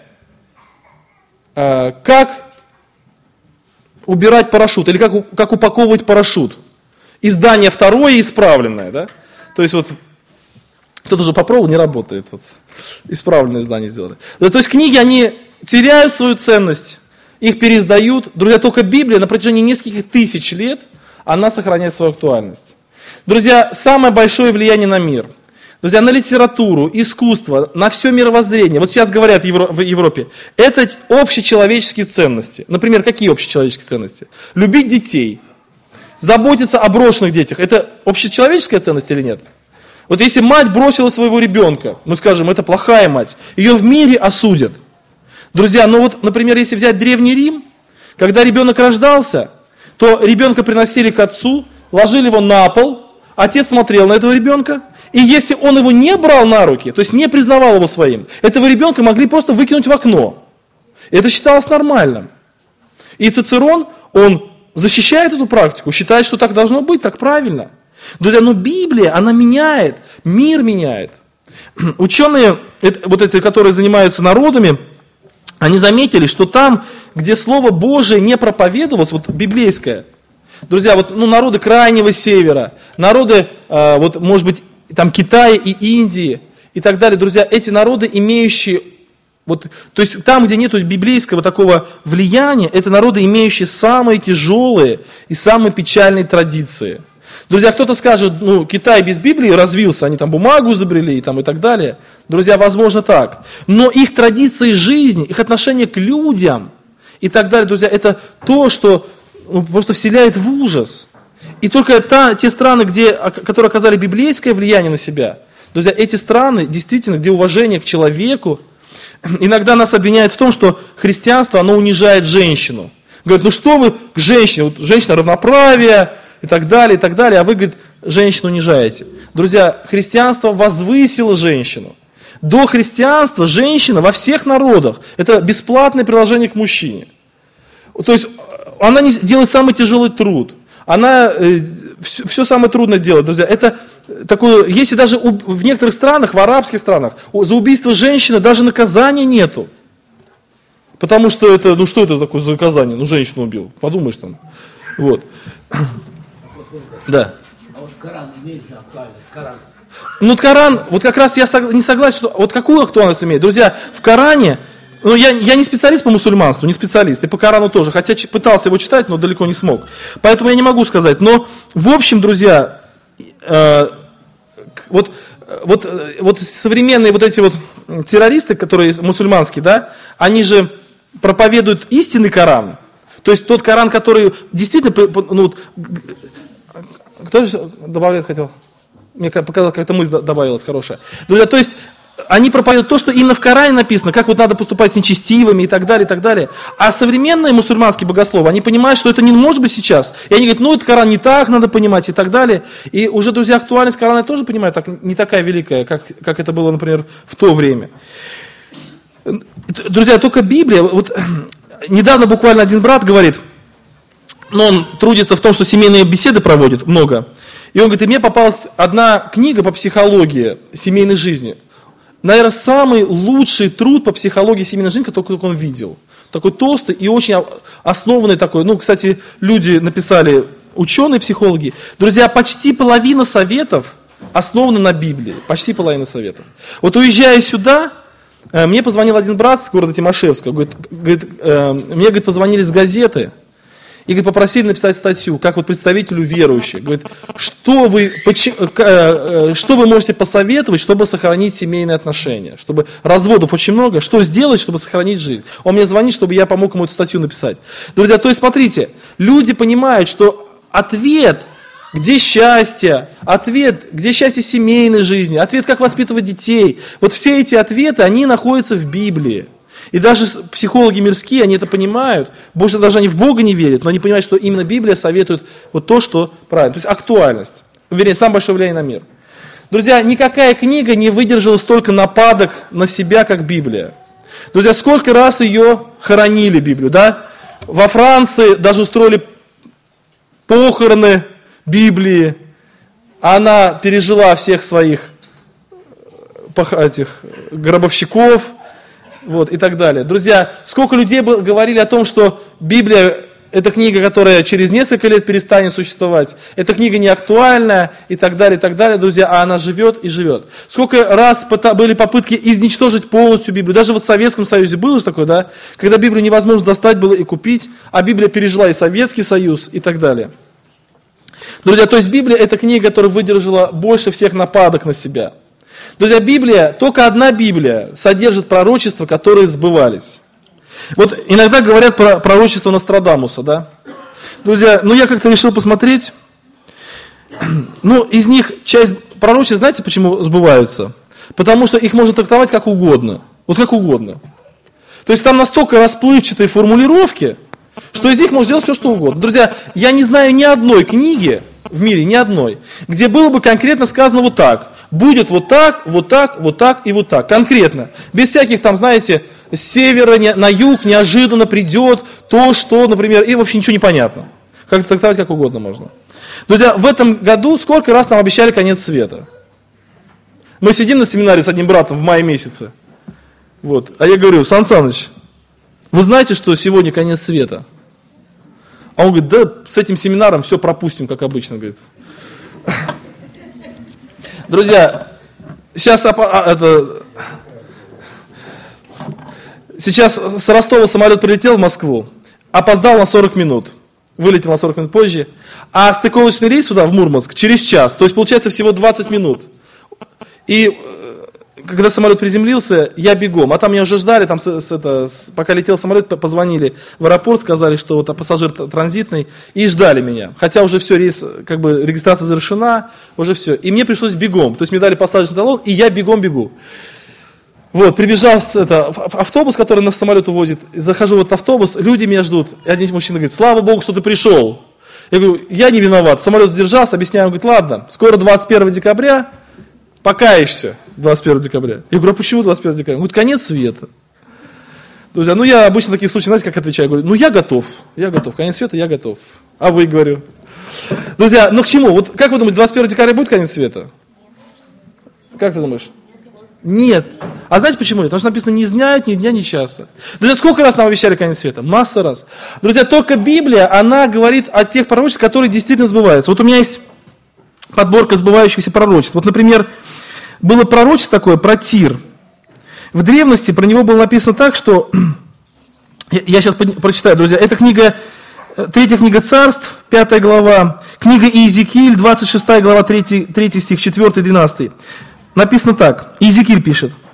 как убирать парашют, или как упаковывать парашют. Издание второе, исправленное, да? То есть кто-то уже попробовал, не работает. Исправленное издание сделали. То есть книги, они теряют свою ценность, их переиздают. Друзья, только Библия на протяжении нескольких тысяч лет, она сохраняет свою актуальность. Друзья, самое большое влияние на мир. Друзья, на литературу, искусство, на все мировоззрение. Вот сейчас говорят в Европе, это общечеловеческие ценности. Например, какие общечеловеческие ценности? Любить детей, заботиться о брошенных детях. Это общечеловеческая ценность или нет? Вот если мать бросила своего ребенка, мы скажем, это плохая мать, ее в мире осудят. Друзья, например, если взять Древний Рим, когда ребенок рождался, то ребенка приносили к отцу, ложили его на пол, отец смотрел на этого ребенка, и если он его не брал на руки, то есть не признавал его своим, этого ребенка могли просто выкинуть в окно. Это считалось нормальным. И Цицерон, он защищает эту практику, считает, что так должно быть, так правильно. Друзья, но Библия, она меняет, мир меняет. Ученые, которые занимаются народами, они заметили, что там, где Слово Божие не проповедовалось, библейское, друзья, народы Крайнего Севера, народы, может быть, там Китая и Индии и так далее, друзья, эти народы, имеющие, то есть там, где нет библейского такого влияния, это народы, имеющие самые тяжелые и самые печальные традиции. Друзья, кто-то скажет, Китай без Библии развился, они там бумагу изобрели и так далее. Друзья, возможно так. Но их традиции жизни, их отношение к людям и так далее, друзья, это то, что просто вселяет в ужас. И только те страны, которые оказали библейское влияние на себя, друзья, эти страны, действительно, где уважение к человеку, иногда нас обвиняют в том, что христианство, оно унижает женщину. Говорят, что вы к женщине, женщина равноправие, и так далее, а вы, говорит, женщину унижаете. Друзья, христианство возвысило женщину. До христианства женщина во всех народах, это бесплатное приложение к мужчине. То есть, она делает самый тяжелый труд. Она все самое трудное делает, друзья. Это такое, если даже в некоторых странах, в арабских странах, за убийство женщины даже наказания нету. Потому что это, что это такое за наказание? Женщину убил, подумаешь там. Да. А Коран имеет же актуальность? Коран, как раз я не согласен, что какую актуальность имеет. Друзья, в Коране, я не специалист по мусульманству, не специалист, и по Корану тоже, хотя пытался его читать, но далеко не смог. Поэтому я не могу сказать. Но, в общем, друзья, современные террористы, которые мусульманские, да, они же проповедуют истинный Коран. То есть тот Коран, который действительно, ну, кто же добавлять хотел? Мне показалось, как-то мысль добавилась хорошая. Друзья, то есть они проповедуют то, что именно в Коране написано, как вот надо поступать с нечестивыми и так далее, и так далее. А современные мусульманские богословы, они понимают, что это не может быть сейчас. И они говорят, ну, это Коран не так надо понимать и так далее. И уже, друзья, актуальность Корана тоже понимают, так, не такая великая, как это было, например, в то время. Друзья, только Библия, вот недавно буквально один брат говорит, но он трудится в том, что семейные беседы проводит много. И он говорит, и мне попалась одна книга по психологии семейной жизни. Наверное, самый лучший труд по психологии семейной жизни, который он видел. Такой толстый и очень основанный такой. Ну, кстати, люди написали, ученые, психологи. Друзья, почти половина советов основана на Библии. Почти половина советов. Вот уезжая сюда, мне позвонил один брат с города Тимошевска. Мне позвонили с газеты. И говорит, попросили написать статью, как вот представителю верующих. Говорит, что вы можете посоветовать, чтобы сохранить семейные отношения? Чтобы разводов очень много, что сделать, чтобы сохранить жизнь? Он мне звонит, чтобы я помог ему эту статью написать. Друзья, то есть смотрите, люди понимают, что ответ, где счастье, ответ, где счастье семейной жизни, ответ, как воспитывать детей, вот все эти ответы, они находятся в Библии. И даже психологи мирские, они это понимают, больше даже они в Бога не верят, но они понимают, что именно Библия советует вот то, что правильно. То есть актуальность, вернее, самое большое влияние на мир. Друзья, никакая книга не выдержала столько нападок на себя, как Библия. Друзья, сколько раз ее хоронили, Библию, да? Во Франции даже устроили похороны Библии, она пережила всех своих гробовщиков, вот, и так далее. Друзья, сколько людей говорили о том, что Библия – это книга, которая через несколько лет перестанет существовать, эта книга не актуальна, и так далее, друзья, а она живет и живет. Сколько раз были попытки изничтожить полностью Библию, даже вот в Советском Союзе было же такое, да, когда Библию невозможно достать было и купить, а Библия пережила и Советский Союз, и так далее. Друзья, то есть Библия – это книга, которая выдержала больше всех нападок на себя. Друзья, Библия, только одна Библия содержит пророчества, которые сбывались. Вот иногда говорят про пророчество Нострадамуса, да? Друзья, я как-то решил посмотреть. Из них часть пророчеств, знаете, почему сбываются? Потому что их можно трактовать как угодно. Вот как угодно. То есть там настолько расплывчатые формулировки, что из них можно сделать все, что угодно. Друзья, я не знаю ни одной книги в мире, ни одной, где было бы конкретно сказано вот так. Будет вот так, вот так, вот так и вот так. Конкретно. Без всяких там, знаете, с севера на юг неожиданно придет то, что, например, и вообще ничего не понятно. Как трактовать как угодно можно. Друзья, в этом году сколько раз нам обещали конец света? Мы сидим на семинаре с одним братом в мае месяце. Вот. А я говорю, Сан Саныч, вы знаете, что сегодня конец света? А он говорит, да с этим семинаром все пропустим, как обычно, говорит. Друзья, сейчас с Ростова самолет прилетел в Москву, опоздал на 40 минут, вылетел на 40 минут позже, а стыковочный рейс сюда, в Мурманск, через час, то есть получается всего 20 минут. И когда самолет приземлился, я бегом, а там меня уже ждали, пока летел самолет, позвонили в аэропорт, сказали, что вот пассажир транзитный, и ждали меня. Хотя уже все, рейс, регистрация завершена, уже все. И мне пришлось бегом, то есть мне дали посадочный талон, и я бегом бегу. Вот, прибежал автобус, который нас в самолет увозит, захожу в этот автобус, люди меня ждут, и один мужчина говорит, слава Богу, что ты пришел. Я говорю, я не виноват, самолет задержался, объясняю, он говорит, ладно, скоро 21 декабря, покаешься 21 декабря. Я говорю, а почему 21 декабря? Он говорит, конец света. Друзья, я обычно в таких случаях, знаете, как отвечаю? Я говорю, я готов, конец света, я готов. А вы, говорю. Друзья, к чему? Вот как вы думаете, 21 декабря будет конец света? Как ты думаешь? Нет. А знаете почему? Потому что написано, не знают ни дня, ни часа. Друзья, сколько раз нам обещали конец света? Масса раз. Друзья, только Библия, она говорит о тех пророчествах, которые действительно сбываются. Вот у меня есть подборка сбывающихся пророчеств. Вот, например, было пророчество такое про Тир. В древности про него было написано так, что... Я сейчас прочитаю, друзья. Это книга, 3 книга Царств, 5 глава. Книга Иезекииль, 26 глава, 3 стих, 4, 12. Написано так. Иезекииль пишет.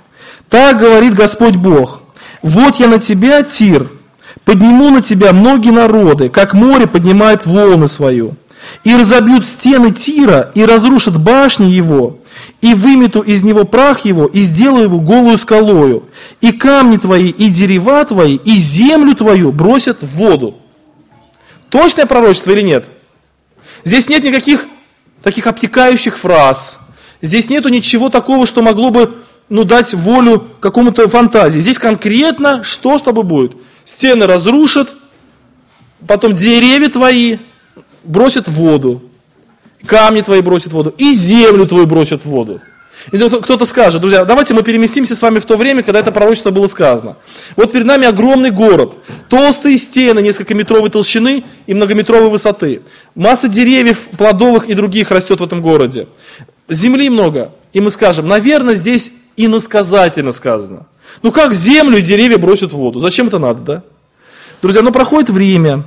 Так говорит Господь Бог: вот я на тебя, Тир, подниму на тебя многие народы, как море поднимает волны свою, и разобьют стены Тира, и разрушат башни его, и вымету из него прах его, и сделаю его голую скалою, и камни твои, и дерева твои, и землю твою бросят в воду». Точное пророчество или нет? Здесь нет никаких таких обтекающих фраз. Здесь нету ничего такого, что могло бы дать волю какому-то фантазии. Здесь конкретно что с тобой будет? Стены разрушат, потом деревья твои бросят в воду, камни твои бросят в воду, и землю твою бросят в воду. И кто-то скажет: друзья, давайте мы переместимся с вами в то время, когда это пророчество было сказано. Вот перед нами огромный город, толстые стены, несколько метровой толщины и многометровой высоты. Масса деревьев, плодовых и других растет в этом городе. Земли много. И мы скажем: наверное, здесь иносказательно сказано. Как землю и деревья бросят в воду? Зачем это надо, да? Друзья, проходит время.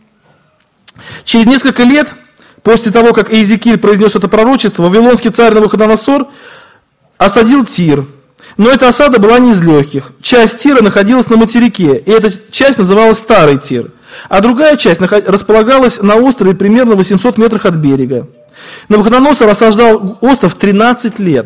Через несколько лет, после того, как Иезекииль произнес это пророчество, вавилонский царь Навуходоносор осадил Тир. Но эта осада была не из легких. Часть Тира находилась на материке, и эта часть называлась Старый Тир. А другая часть располагалась на острове примерно в 800 метрах от берега. Навуходоносор осаждал остров 13 лет,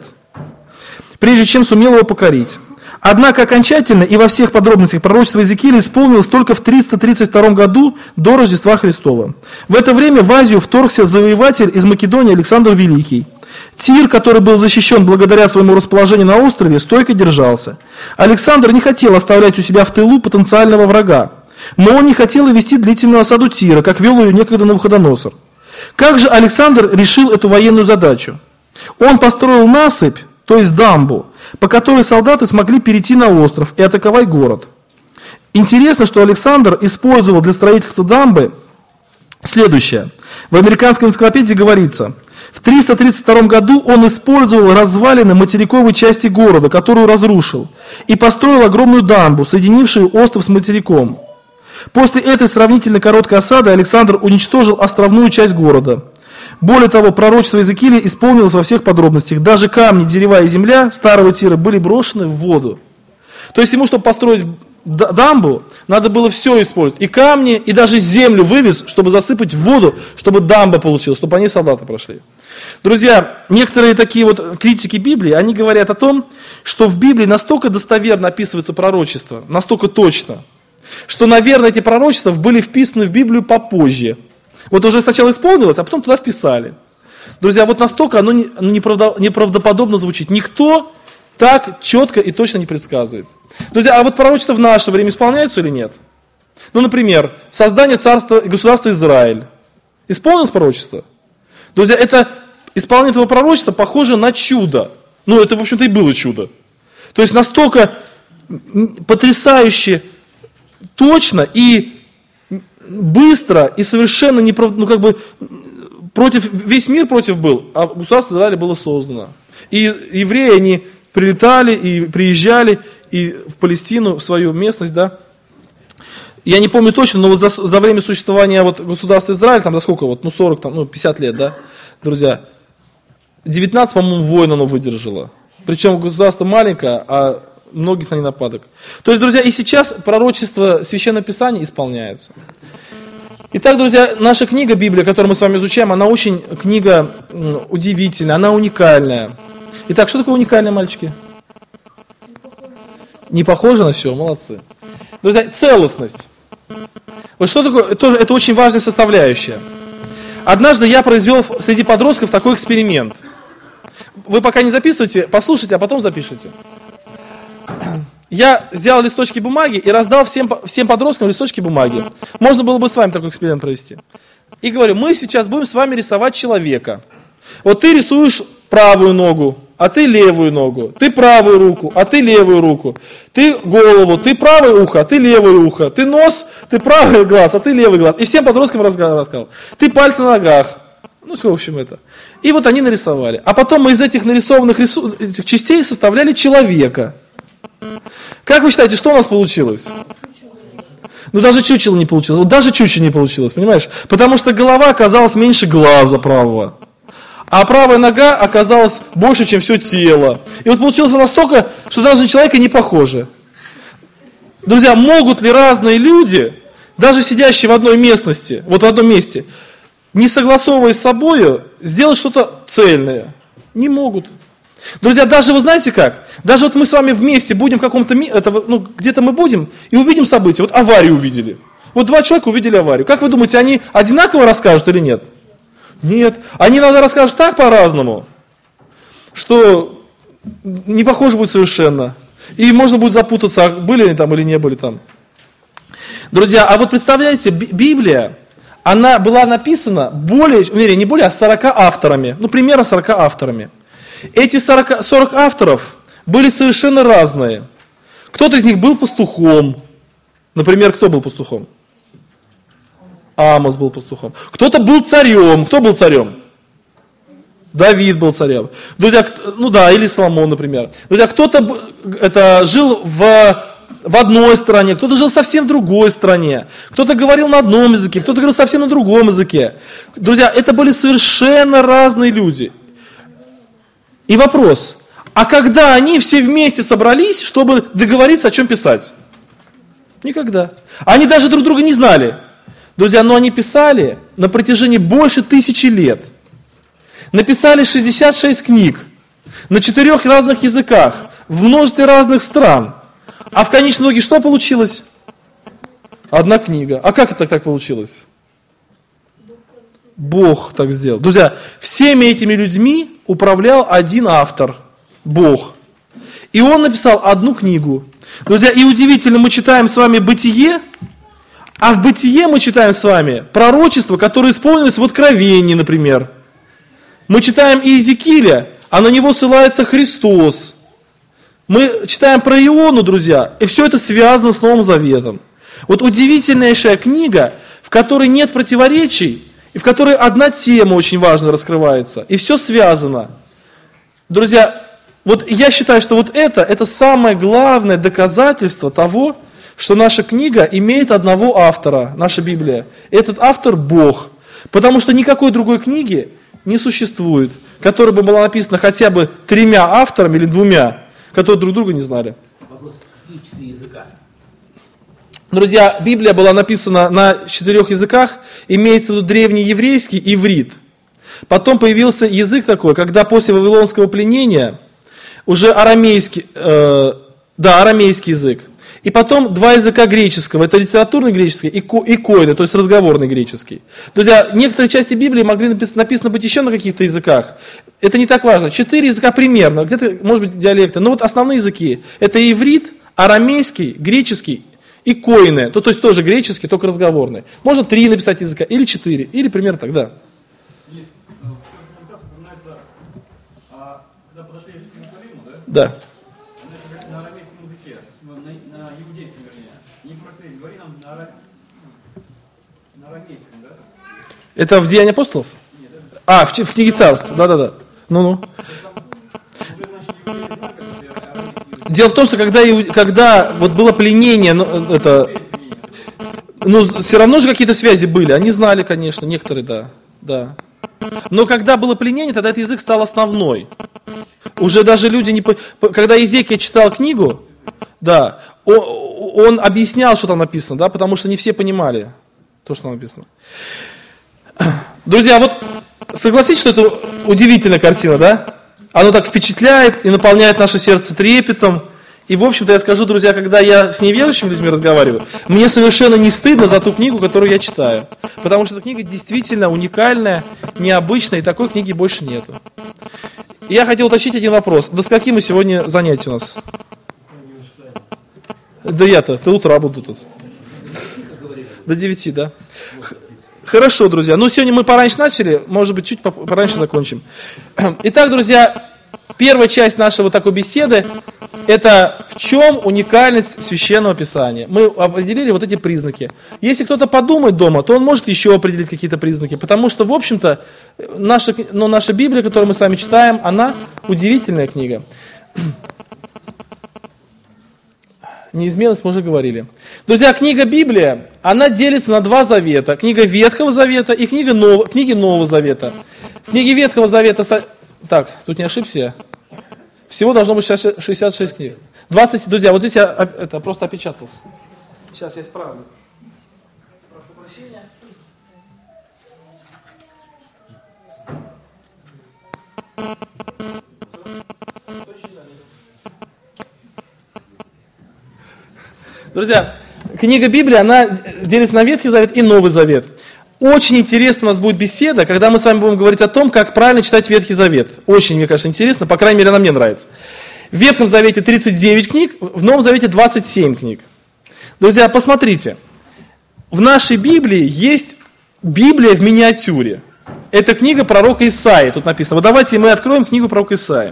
прежде чем сумел его покорить. Однако окончательно и во всех подробностях пророчество Иезекииля исполнилось только в 332 году до Рождества Христова. В это время в Азию вторгся завоеватель из Македонии Александр Великий. Тир, который был защищен благодаря своему расположению на острове, стойко держался. Александр не хотел оставлять у себя в тылу потенциального врага, но он не хотел и вести длительную осаду Тира, как вел ее некогда Навуходоносор. Как же Александр решил эту военную задачу? Он построил насыпь, то есть дамбу, по которой солдаты смогли перейти на остров и атаковать город. Интересно, что Александр использовал для строительства дамбы следующее. В американской энциклопедии говорится: в 332 году он использовал развалины материковой части города, которую разрушил, и построил огромную дамбу, соединившую остров с материком. После этой сравнительно короткой осады Александр уничтожил островную часть города. Более того, пророчество Иезекииля исполнилось во всех подробностях. Даже камни, дерева и земля старого Тира были брошены в воду. То есть ему, чтобы построить дамбу, надо было все использовать. И камни, и даже землю вывез, чтобы засыпать в воду, чтобы дамба получилась, чтобы они солдаты прошли. Друзья, некоторые такие вот критики Библии, они говорят о том, что в Библии настолько достоверно описывается пророчество, настолько точно, что, наверное, эти пророчества были вписаны в Библию попозже. Вот уже сначала исполнилось, а потом туда вписали. Друзья, вот настолько оно неправдоподобно звучит. Никто так четко и точно не предсказывает. Друзья, а вот пророчества в наше время исполняются или нет? Например, создание царства и государства Израиль. Исполнилось пророчество? Друзья, это исполнение этого пророчества похоже на чудо. Это, в общем-то, и было чудо. То есть настолько потрясающе точно и быстро и совершенно весь мир против был, а государство Израиля было создано. И евреи, они прилетали и приезжали и в Палестину, в свою местность, да. Я не помню точно, но вот за время существования государства Израиль, там за сколько, 40, 50 лет, да, друзья, 19, по-моему, войн оно выдержало. Причем государство маленькое, а многих на нападок. То есть, друзья, и сейчас пророчества Священного Писания исполняются. Итак, друзья, наша книга Библия, которую мы с вами изучаем, она очень книга удивительная, она уникальная. Итак, что такое уникальное, мальчики? Не похоже на все, молодцы. Друзья, целостность. Вот что такое, это очень важная составляющая. Однажды я произвел среди подростков такой эксперимент. Вы пока не записывайте, послушайте, а потом запишите. Я взял листочки бумаги и раздал всем подросткам листочки бумаги. Можно было бы с вами такой эксперимент провести. И говорю: мы сейчас будем с вами рисовать человека. Вот ты рисуешь правую ногу, а ты левую ногу. Ты правую руку, а ты левую руку. Ты голову, ты правое ухо, а ты левое ухо. Ты нос, ты правый глаз, а ты левый глаз. И всем подросткам рассказал. Ты пальцы на ногах. В общем, это. И вот они нарисовали. А потом мы из этих нарисованных этих частей составляли человека. Как вы считаете, что у нас получилось? Даже чучело не получилось. Даже чучело не получилось, понимаешь? Потому что голова оказалась меньше глаза правого. а правая нога оказалась больше, чем все тело. И вот получилось настолько, что даже на человека не похоже. Друзья, могут ли разные люди, даже сидящие в одной местности, вот в одном месте, не согласовываясь с собой, сделать что-то цельное? Не могут. Друзья, даже вы знаете как? Даже вот мы с вами вместе будем в каком-то, где-то мы будем и увидим события. Вот аварию увидели. Вот два человека увидели аварию. Как вы думаете, они одинаково расскажут или нет? Нет. Они иногда расскажут так по-разному, что не похоже будет совершенно. И можно будет запутаться, были они там или не были там. Друзья, а вот представляете, Библия, она была написана не более, а 40 авторами. Примерно 40 авторами. Эти 40 авторов были совершенно разные. Кто-то из них был пастухом. Например, кто был пастухом? Амос был пастухом. Кто-то был царем. Кто был царем? Давид был царем. Друзья, или Соломон, например. Друзья, кто-то жил в одной стране, кто-то жил совсем в другой стране. Кто-то говорил на одном языке, кто-то говорил совсем на другом языке. Друзья, это были совершенно разные люди. И вопрос, а когда они все вместе собрались, чтобы договориться, о чем писать? Никогда. Они даже друг друга не знали. Друзья, но они писали на протяжении больше 1000 лет. Написали 66 книг на 4 разных языках, в множестве разных стран. А в конечном итоге что получилось? Одна книга. А как это так получилось? Бог так сделал. Друзья, всеми этими людьми управлял один автор, Бог. И он написал одну книгу. Друзья, и удивительно, мы читаем с вами Бытие, а в Бытие мы читаем с вами пророчество, которое исполнилось в Откровении, например. Мы читаем Иезекииля, а на него ссылается Христос. Мы читаем про Иону, друзья, и все это связано с Новым Заветом. Вот удивительнейшая книга, в которой нет противоречий, и в которой одна тема очень важно раскрывается, и все связано. Друзья, вот я считаю, что вот это самое главное доказательство того, что наша книга имеет одного автора, наша Библия. Этот автор Бог. Потому что никакой другой книги не существует, которая бы была написана хотя бы 3 авторами или 2, которые друг друга не знали. Вопрос, какие 4 языка? Друзья, Библия была написана на 4 языках, имеется в виду древнееврейский, иврит. Потом появился язык такой, когда после вавилонского пленения уже арамейский язык. И потом 2 языка греческого, это литературный греческий и койный, то есть разговорный греческий. Друзья, некоторые части Библии могли написаны быть еще на каких-то языках. Это не так важно. 4 языка примерно, где-то, может быть, диалекты. Но вот основные языки, это иврит, арамейский, греческий и койный, то есть тоже греческий, только разговорный. Можно 3 написать языка, или 4, или примерно так, да. Когда подошли к Иерусалиму, да? Да. На арамейском языке, на иудейском, вернее. Они просили, говори нам на арамейском, да? Это в Деянии апостолов? Нет, в книге Царств, да. Ну. Дело в том, что когда вот было пленение, все равно же какие-то связи были, они знали, конечно, некоторые, да. Но когда было пленение, тогда этот язык стал основной. Уже даже люди когда Иезекия читал книгу, да, он объяснял, что там написано, да, потому что не все понимали то, что там написано. Друзья, вот согласитесь, что это удивительная картина, да? Оно так впечатляет и наполняет наше сердце трепетом. И, в общем-то, я скажу, друзья, когда я с неверующими людьми разговариваю, мне совершенно не стыдно за ту книгу, которую я читаю. Потому что эта книга действительно уникальная, необычная, и такой книги больше нету. И я хотел уточнить один вопрос. До скольки мы сегодня занятия у нас? Да я-то, до утра буду тут. До 9, да. Хорошо, друзья. Сегодня мы пораньше начали, может быть, чуть пораньше закончим. Итак, друзья, первая часть нашей вот такой беседы – это в чем уникальность Священного Писания. Мы определили вот эти признаки. Если кто-то подумает дома, то он может еще определить какие-то признаки, потому что, в общем-то, наша Библия, которую мы с вами читаем, она удивительная книга. Неизменность мы уже говорили. Друзья, книга Библия, она делится на 2 завета. Книга Ветхого Завета и книги Нового Завета. Книги Ветхого Завета... Так, тут не ошибся я. Всего должно быть 66 книг. 20, друзья, вот здесь я просто опечатался. Сейчас я исправлю. Прошу прощения. Друзья, книга Библии, она делится на Ветхий Завет и Новый Завет. Очень интересно у нас будет беседа, когда мы с вами будем говорить о том, как правильно читать Ветхий Завет. Очень, мне кажется, интересно, по крайней мере, она мне нравится. В Ветхом Завете 39 книг, в Новом Завете 27 книг. Друзья, посмотрите, в нашей Библии есть Библия в миниатюре. Это книга пророка Исаии, тут написано. Вот давайте мы откроем книгу пророка Исаии.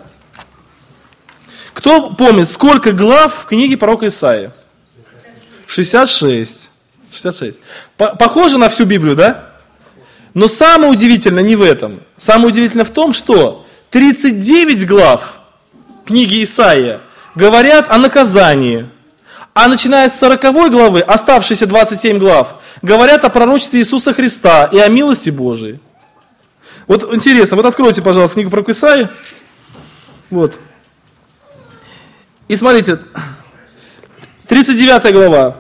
Кто помнит, сколько глав в книге пророка Исаии? 66. Похоже на всю Библию, да? Но самое удивительное не в этом. Самое удивительное в том, что 39 глав книги Исаия говорят о наказании. А начиная с 40 главы, оставшиеся 27 глав, говорят о пророчестве Иисуса Христа и о милости Божией. Вот интересно, вот откройте, пожалуйста, книгу пророка Исаии. Вот. И смотрите, 39 глава.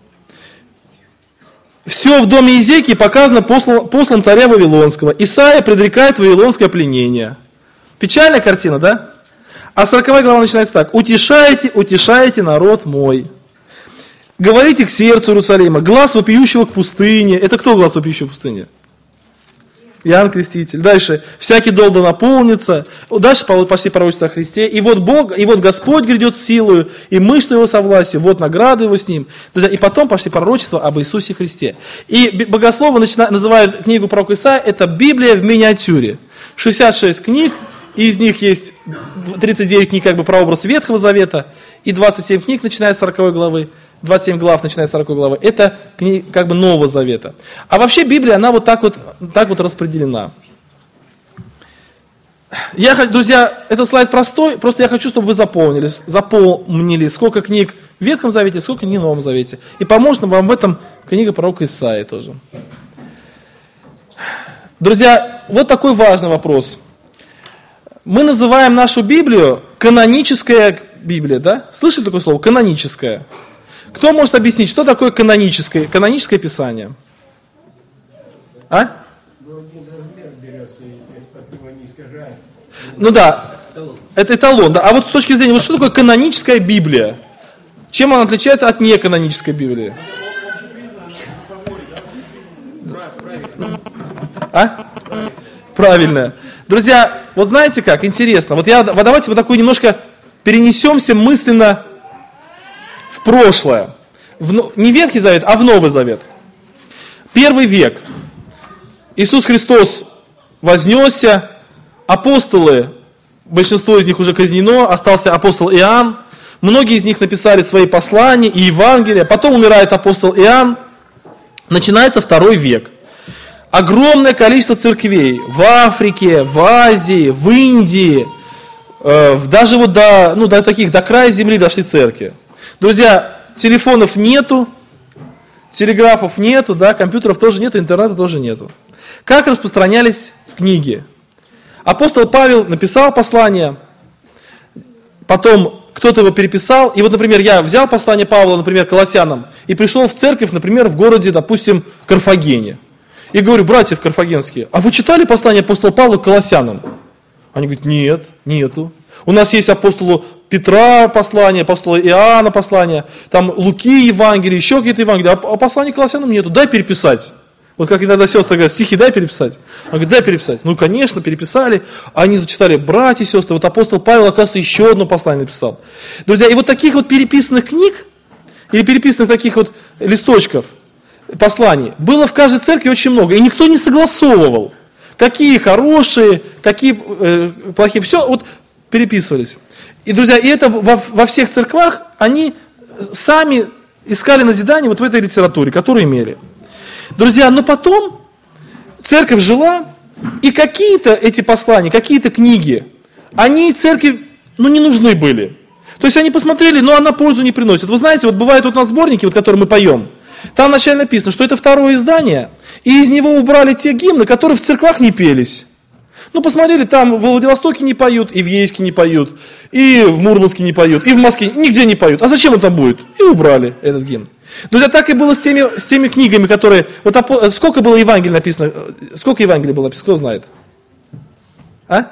Все в доме Иезекии показано послом царя Вавилонского. Исаия предрекает вавилонское пленение. Печальная картина, да? А 40 глава начинается так. «Утешайте, утешайте народ мой. Говорите к сердцу Иерусалима, глаз вопиющего к пустыне». Это кто глаз вопиющего к пустыне? Иоанн Креститель. Дальше. «Всякий дол да наполнится». Дальше почти пророчество о Христе. «И вот Господь грядет с силою, и мышцы его со властью, вот награды его с ним». Друзья, и потом почти пророчество об Иисусе Христе. И богословы называют книгу пророка Исаия, это Библия в миниатюре. 66 книг, из них есть 39 книг как бы прообраз Ветхого Завета, и 27 книг, начиная с 40 главы. 27 глав, начиная с 40 главы, это книга как бы Нового Завета. А вообще Библия, она вот так вот распределена. Друзья, этот слайд простой, просто я хочу, чтобы вы запомнили, сколько книг в Ветхом Завете, сколько книг в Новом Завете. И поможет вам в этом книга пророка Исаии тоже. Друзья, вот такой важный вопрос. Мы называем нашу Библию каноническая Библия, да? Слышали такое слово? Каноническая. Кто может объяснить, что такое каноническое Писание? А? Ну да, это эталон, да. А вот с точки зрения, вот что такое каноническая Библия? Чем она отличается от неканонической Библии? А? Правильно. Друзья, вот знаете как, интересно, давайте вот такую немножко перенесемся мысленно в прошлое. Не в Ветхий Завет, а в Новый Завет. 1 век. Иисус Христос вознесся, апостолы, большинство из них уже казнено, остался апостол Иоанн. Многие из них написали свои послания и Евангелия. Потом умирает апостол Иоанн. Начинается 2 век. Огромное количество церквей в Африке, в Азии, в Индии, даже вот до края земли дошли церкви. Друзья, телефонов нету, телеграфов нету, да, компьютеров тоже нету, интернета тоже нету. Как распространялись книги? Апостол Павел написал послание, потом кто-то его переписал, и вот, например, я взял послание Павла, например, Колоссянам, и пришел в церковь, например, в городе, допустим, Карфагене. И говорю, братья карфагенские, а вы читали послание апостола Павла к Колоссянам? Они говорят, нет, нету. У нас есть апостолу Петра послание, апостола Иоанна послание, там Луки Евангелие, еще какие-то Евангелия, а послание к Колоссянам нету, дай переписать. Вот как иногда сестры говорят, стихи дай переписать. Он говорит, дай переписать. Ну, конечно, переписали. Они зачитали, братья и сестры, вот апостол Павел, оказывается, еще одно послание написал. Друзья, и вот таких вот переписанных книг, или переписанных таких вот листочков, посланий, было в каждой церкви очень много. И никто не согласовывал, какие хорошие, какие плохие. Все вот переписывались. И, друзья, и это во всех церквах они сами искали назидание вот в этой литературе, которую имели. Друзья, но потом церковь жила, и какие-то эти послания, какие-то книги, они церкви, не нужны были. То есть они посмотрели, но она пользу не приносит. Вы знаете, вот бывают вот у нас сборники, вот, которые мы поем, там вначале написано, что это второе издание, и из него убрали те гимны, которые в церквах не пелись. Ну, посмотрели, там в Владивостоке не поют, и в Ейске не поют, и в Мурманске не поют, и в Москве нигде не поют. А зачем он там будет? И убрали этот гимн. Друзья, так и было с теми книгами, которые... Вот сколько было Евангелий написано? Сколько Евангелий было написано? Кто знает? А?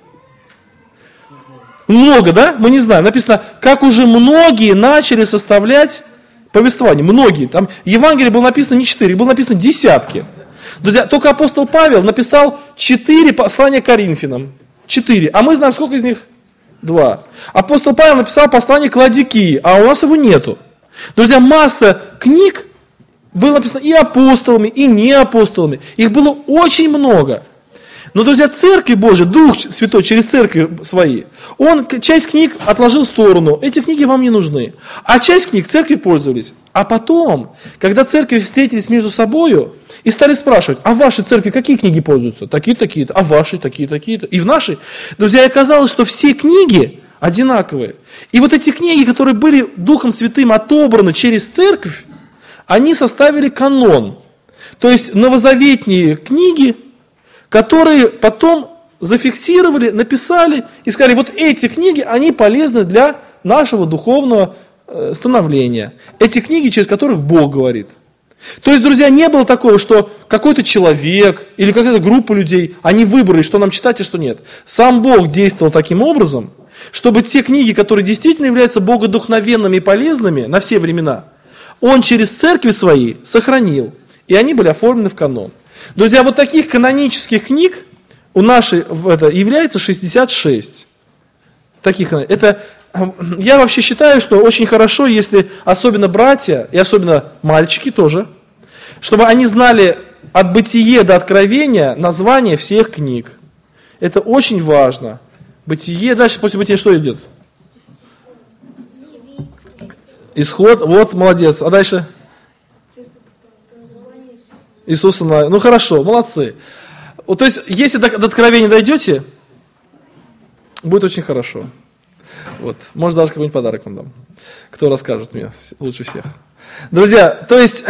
Много, да? Мы не знаем. Написано, как уже многие начали составлять повествование. Многие. Там Евангелие было написано не 4, было написано десятки. Друзья, только апостол Павел написал 4 послания к Коринфянам. 4. А мы знаем, сколько из них? 2. Апостол Павел написал послание к Ладикии, а у нас его нету. Друзья, масса книг было написано и апостолами, и не апостолами. Их было очень много. Но, друзья, Церковь Божия, Дух Святой через церкви свои, Он часть книг отложил в сторону. Эти книги вам не нужны. А часть книг церкви пользовались. А потом, когда церкви встретились между собою и стали спрашивать, а в вашей церкви какие книги пользуются? Такие-то, такие-то. А в вашей такие-то. И в нашей. Друзья, оказалось, что все книги одинаковые. И вот эти книги, которые были Духом Святым отобраны через церковь, они составили канон. То есть новозаветные книги, которые потом зафиксировали, написали и сказали, вот эти книги, они полезны для нашего духовного становления. Эти книги, через которых Бог говорит. То есть, друзья, не было такого, что какой-то человек или какая-то группа людей, они выбрали, что нам читать и что нет. Сам Бог действовал таким образом, чтобы те книги, которые действительно являются богодухновенными и полезными на все времена, Он через церкви свои сохранил, и они были оформлены в канон. Друзья, вот таких канонических книг у нашей является 66. Я вообще считаю, что очень хорошо, если особенно братья, и особенно мальчики тоже, чтобы они знали от Бытия до Откровения название всех книг. Это очень важно. Бытие, дальше после Бытия что идет? Исход, вот, молодец. А дальше? Иисуса, ну хорошо, молодцы. То есть, если до Откровения дойдете, будет очень хорошо. Вот. Может, даже какой-нибудь подарок вам дам. Кто расскажет мне лучше всех. Друзья, то есть,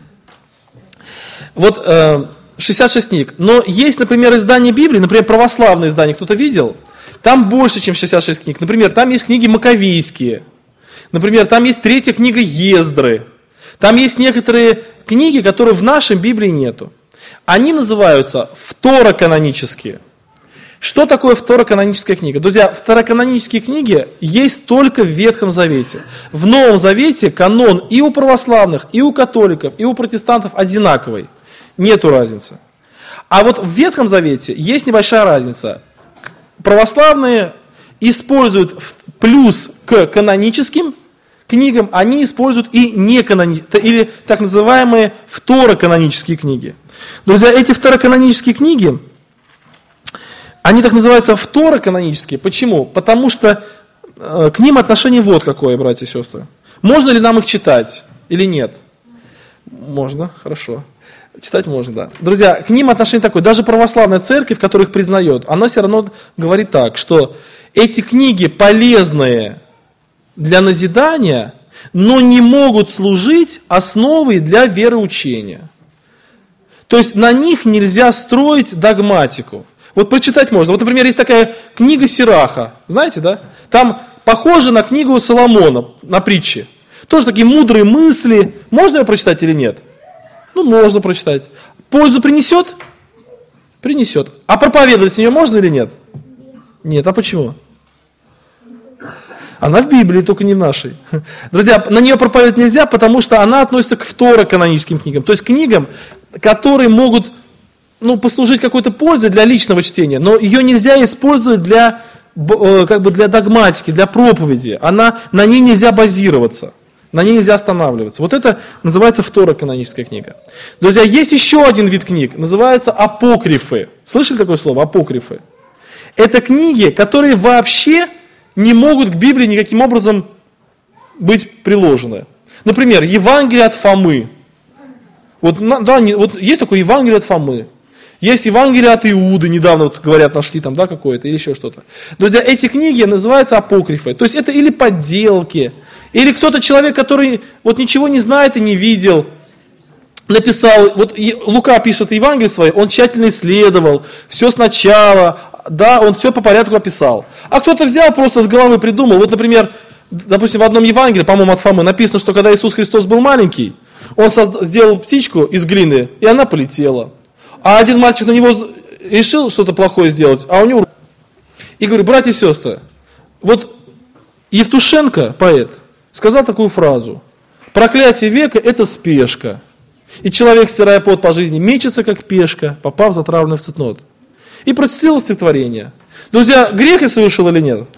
вот 66 книг. Но есть, например, издание Библии, например, православное издание, кто-то видел? Там больше, чем 66 книг. Например, там есть книги маковейские. Например, там есть 3-я книга Ездры. Там есть некоторые книги, которые в нашей Библии нету. Они называются второканонические. Что такое второканоническая книга? Друзья, второканонические книги есть только в Ветхом Завете. В Новом Завете канон и у православных, и у католиков, и у протестантов одинаковый. Нету разницы. А вот в Ветхом Завете есть небольшая разница. Православные используют плюс к каноническим книгам, они используют и неканонические, или так называемые второканонические книги. Друзья, эти второканонические книги, они так называются второканонические. Почему? Потому что к ним отношение вот какое, братья и сестры. Можно ли нам их читать или нет? Можно, хорошо. Читать можно, да. Друзья, к ним отношение такое. Даже православная церковь, которая их признает, она все равно говорит так, что эти книги полезные для назидания, но не могут служить основой для вероучения. То есть на них нельзя строить догматику. Вот прочитать можно. Вот, например, есть такая книга Сираха, знаете, да? Там похоже на книгу Соломона, на притчи. Тоже такие мудрые мысли. Можно ее прочитать или нет? Ну, можно прочитать. Пользу принесет? Принесет. А проповедовать с нее можно или нет? Нет. А почему? Она в Библии, только не в нашей. Друзья, на нее проповедовать нельзя, потому что она относится к второканоническим книгам. То есть книгам, которые могут послужить какой-то пользой для личного чтения, но ее нельзя использовать для догматики, для проповеди. На ней нельзя базироваться, на ней нельзя останавливаться. Вот это называется второканоническая книга. Друзья, есть еще один вид книг, называется апокрифы. Слышали такое слово? Апокрифы. Это книги, которые вообще не могут к Библии никаким образом быть приложены. Например, Евангелие от Фомы. Вот есть такое Евангелие от Фомы. Есть Евангелие от Иуды, недавно, говорят, нашли там, какое-то, или еще что-то. Друзья, эти книги называются апокрифы. То есть это или подделки, или кто-то человек, который ничего не знает и не видел, написал, вот Лука пишет Евангелие свое, он тщательно исследовал, все сначала, да, он все по порядку описал. А кто-то взял, просто с головы придумал. Вот, например, допустим, в одном Евангелии, по-моему, от Фомы написано, что когда Иисус Христос был маленький, он сделал птичку из глины, и она полетела. А один мальчик на него решил что-то плохое сделать, а у него... И говорю, братья и сестры, вот Евтушенко, поэт, сказал такую фразу: проклятие века – это спешка. И человек, стирая пот по жизни, мечется, как пешка, попав затравленный в цитнот. И процитировал стихотворение. Друзья, грех я совершил или нет?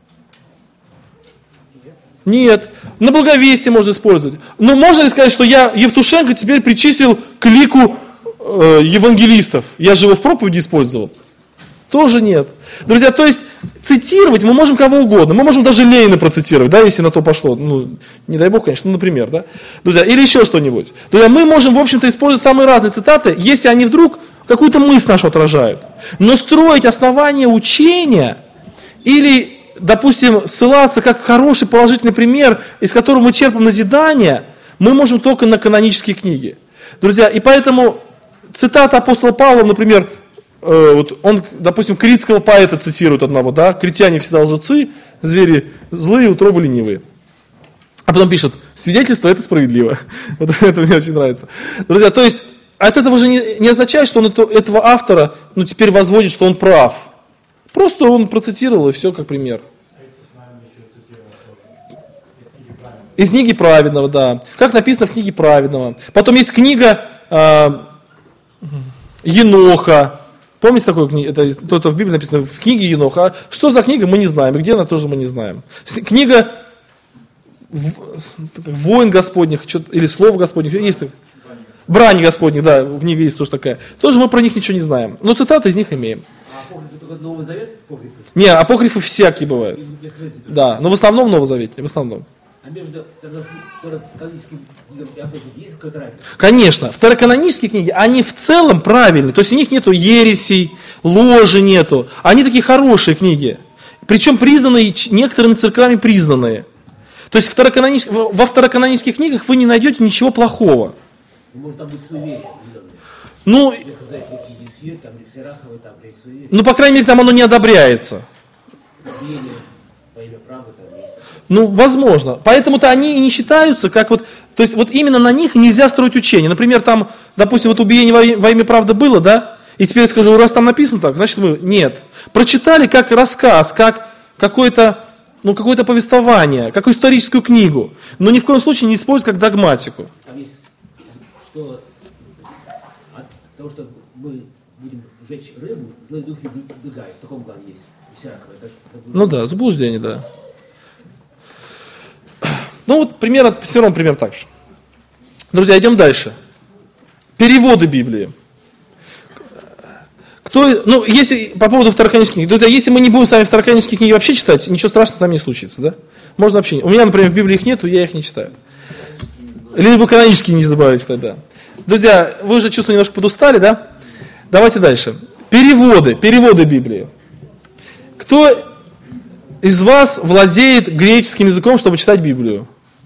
Нет. На благовестие можно использовать. Но можно ли сказать, что я Евтушенко теперь причислил к лику евангелистов? Я же его в проповеди использовал. Тоже нет. Друзья, то есть цитировать мы можем кого угодно. Мы можем даже Ленина процитировать, да, если на то пошло. Ну, не дай бог, конечно, ну, например, да. Друзья, или еще что-нибудь. Друзья, мы можем, в общем-то, использовать самые разные цитаты, если они вдруг какую-то мысль нашу отражают. Но строить основание учения или, допустим, ссылаться как хороший положительный пример, из которого мы черпаем назидание, мы можем только на канонические книги. Друзья, и поэтому цитата апостола Павла, например, вот он, допустим, критского поэта цитирует одного, да, критяне всегда лжецы, звери злые, утробы ленивые. А потом пишет, свидетельство это справедливо. Вот это мне очень нравится. Друзья, то есть, от этого же не означает, что он этого автора, ну, теперь возводит, что он прав. Просто он процитировал, и все как пример. Из книги праведного, да. Как написано в книге праведного. Потом есть книга Еноха. Помните такую книгу? Это то в Библии написано, в книге Еноха. А что за книга, мы не знаем. И где она, тоже мы не знаем. Книга Войн Господних, или Слов Господних. Есть Брани Господних, да, книга есть тоже такая. Тоже мы про них ничего не знаем. Но цитаты из них имеем. А апокрифы только Новый Завет? Апокрифы? Не, апокрифы всякие бывают. Да, но в основном Новый Завет, в основном. А между второканоническим и апокрифом есть какая-то разница? Конечно, второканонические книги, они в целом правильные, то есть у них нету ересей, ложи нету, они такие хорошие книги, причем признанные, некоторыми церквами признанные. То есть во второканонических книгах вы не найдете ничего плохого. Может там быть суеверие. Ну, по крайней мере, там оно не одобряется. Ну, возможно. Поэтому-то они и не считаются, как вот, то есть вот именно на них нельзя строить учение. Например, там, допустим, вот убиение во имя правды было, да? И теперь я скажу, раз там написано так, значит мы, нет. Прочитали как рассказ, как какое-то повествование, как историческую книгу, но ни в коем случае не использовать как догматику. Там есть, что от того, что мы будем сжечь рыбу, злые духи убегают. В таком плане есть. Ну да, заблуждение, да. Ну вот примерно, все равно примерно так же. Друзья, идем дальше. Переводы Библии. Если по поводу второканонических книг, друзья, если мы не будем с вами второканонические книги вообще читать, ничего страшного с нами не случится, да? Можно вообще. У меня, например, в Библии их нету, я их не читаю. Либо канонические не забываю читать, да. Друзья, вы уже чувствую немножко подустали, да? Давайте дальше. Переводы Библии. Кто из вас владеет греческим языком, чтобы читать Библию?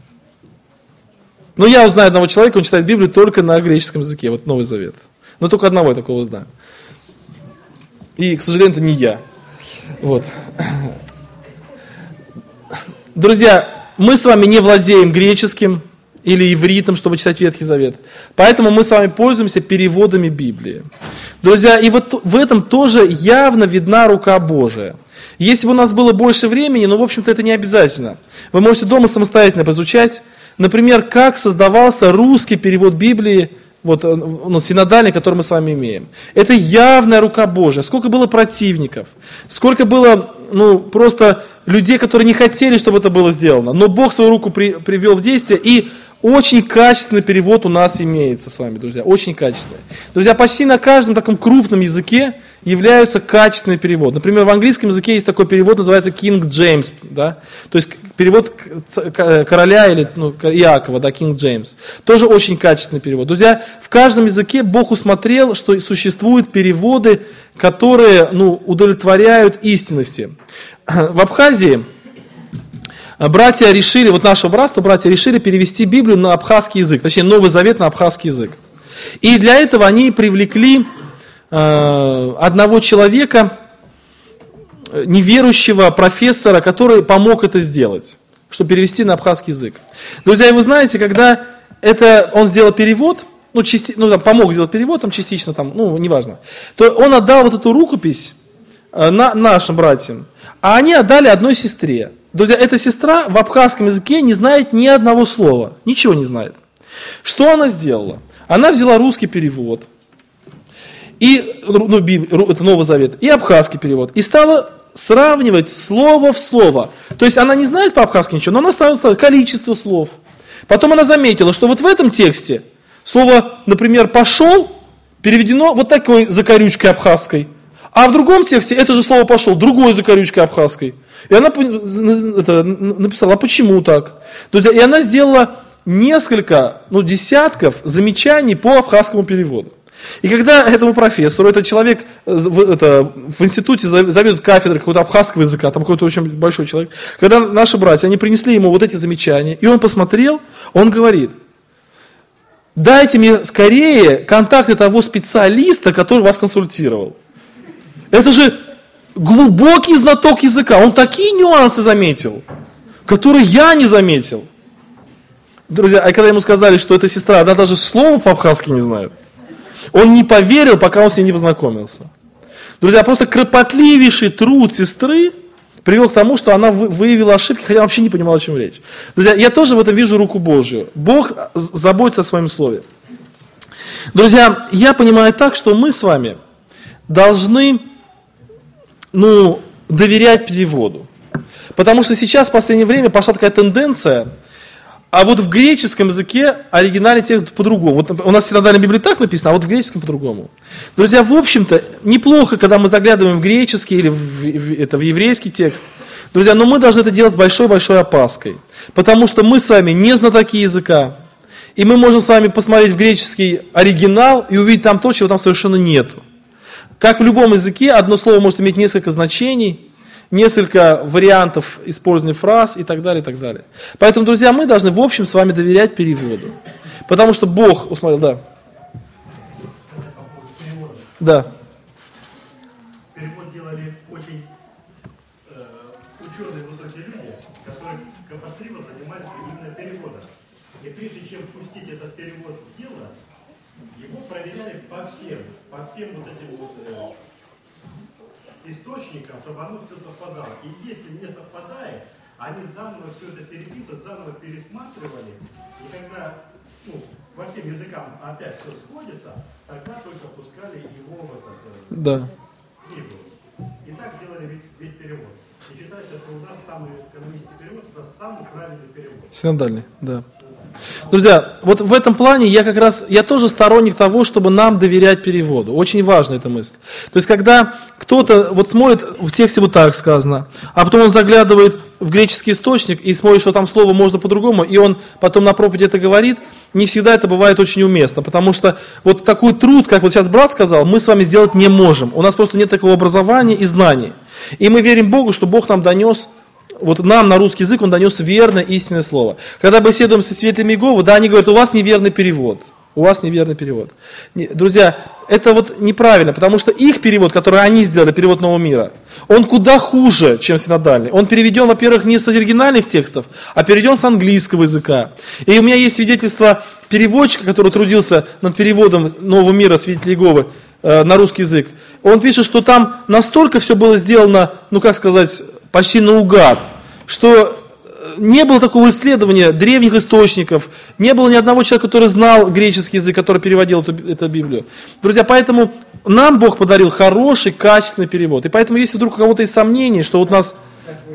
Ну, я узнаю одного человека, он читает Библию только на греческом языке, вот Новый Завет. Но только одного я такого знаю. И, к сожалению, это не я. Вот. Друзья, мы с вами не владеем греческим или ивритом, чтобы читать Ветхий Завет. Поэтому мы с вами пользуемся переводами Библии. Друзья, и вот в этом тоже явно видна рука Божия. Если бы у нас было больше времени, в общем-то, это не обязательно. Вы можете дома самостоятельно поизучать. Например, как создавался русский перевод Библии, синодальный, который мы с вами имеем. Это явная рука Божия. Сколько было противников, сколько было, просто людей, которые не хотели, чтобы это было сделано. Но Бог свою руку привел в действие, и очень качественный перевод у нас имеется с вами, друзья. Очень качественный. Друзья, почти на каждом таком крупном языке являются качественные переводы. Например, в английском языке есть такой перевод, называется King James, да? То есть перевод короля или Иакова, да, King James. Тоже очень качественный перевод. Друзья, в каждом языке Бог усмотрел, что существуют переводы, которые удовлетворяют истинности. В Абхазии нашего братства братья решили перевести Библию на абхазский язык, точнее Новый Завет на абхазский язык. И для этого они привлекли одного человека, неверующего профессора, который помог это сделать, чтобы перевести на абхазский язык. Друзья, и вы знаете, когда он сделал перевод, помог сделать перевод, частично, неважно, то он отдал вот эту рукопись нашим братьям, а они отдали одной сестре. Друзья, эта сестра в абхазском языке не знает ни одного слова, ничего не знает. Что она сделала? Она взяла русский перевод, это Новый Завет, и абхазский перевод, и стала сравнивать слово в слово. То есть она не знает по-абхазски ничего, но она стала ставить количество слов. Потом она заметила, что вот в этом тексте слово, например, «пошел» переведено вот такой закорючкой абхазской, а в другом тексте это же слово «пошел» другой закорючкой абхазской. И она написала, а почему так? Друзья, и она сделала несколько, десятков замечаний по абхазскому переводу. И когда этому профессору, этот человек в институте заведует кафедрой какого-то абхазского языка, там какой-то очень большой человек, когда наши братья, они принесли ему вот эти замечания, и он посмотрел, он говорит, дайте мне скорее контакты того специалиста, который вас консультировал. Это же глубокий знаток языка, он такие нюансы заметил, которые я не заметил. Друзья, а когда ему сказали, что эта сестра, она даже слова по-абхазски не знает, он не поверил, пока он с ней не познакомился. Друзья, просто кропотливейший труд сестры привел к тому, что она выявила ошибки, хотя вообще не понимала, о чем речь. Друзья, я тоже в этом вижу руку Божью. Бог заботится о своем слове. Друзья, я понимаю так, что мы с вами должны, доверять переводу. Потому что сейчас, в последнее время, пошла такая тенденция. А вот в греческом языке оригинальный текст по-другому. Вот у нас в синодальной Библии так написано, а вот в греческом по-другому. Друзья, в общем-то, неплохо, когда мы заглядываем в греческий или в еврейский текст. Друзья, но мы должны это делать с большой-большой опаской. Потому что мы с вами не знатоки языка. И мы можем с вами посмотреть в греческий оригинал и увидеть там то, чего там совершенно нету. Как в любом языке, одно слово может иметь несколько значений, несколько вариантов использования фраз и так далее, и так далее. Поэтому, друзья, мы должны в общем с вами доверять переводу. Потому что Бог усмотрел, да. Да. Перевод делали очень ученые высокие люди, которые кропотливо занимались именно переводом. И прежде чем пустить этот перевод в дело, его проверяли по всем вот этим источникам, чтобы оно все совпадало. И если не совпадает, они заново все это переписывали, заново пересматривали. И когда по всем языкам опять все сходится, тогда только пускали его в этот книгу. И так делали весь перевод. И считается, что у нас самый канонический перевод, это самый правильный перевод. Синодальный, да. Друзья, вот в этом плане я тоже сторонник того, чтобы нам доверять переводу. Очень важна эта мысль. То есть, когда кто-то смотрит, в тексте вот так сказано, а потом он заглядывает в греческий источник и смотрит, что там слово можно по-другому, и он потом на проповеди это говорит, не всегда это бывает очень уместно, потому что вот такой труд, как вот сейчас брат сказал, мы с вами сделать не можем. У нас просто нет такого образования и знаний. И мы верим Богу, что Бог нам донес, вот нам на русский язык Он донес верное, истинное слово. Когда беседуем со свидетелями Иеговы, они говорят, у вас неверный перевод. У вас неверный перевод. Друзья, это неправильно, потому что их перевод, который они сделали, перевод Нового мира, он куда хуже, чем синодальный. Он переведен, во-первых, не с оригинальных текстов, а переведен с английского языка. И у меня есть свидетельство переводчика, который трудился над переводом Нового мира свидетелей Иеговы на русский язык. Он пишет, что там настолько все было сделано, почти наугад, что не было такого исследования древних источников, не было ни одного человека, который знал греческий язык, который переводил эту Библию. Друзья, поэтому нам Бог подарил хороший, качественный перевод. И поэтому, если вдруг у кого-то есть сомнения, что вот у нас...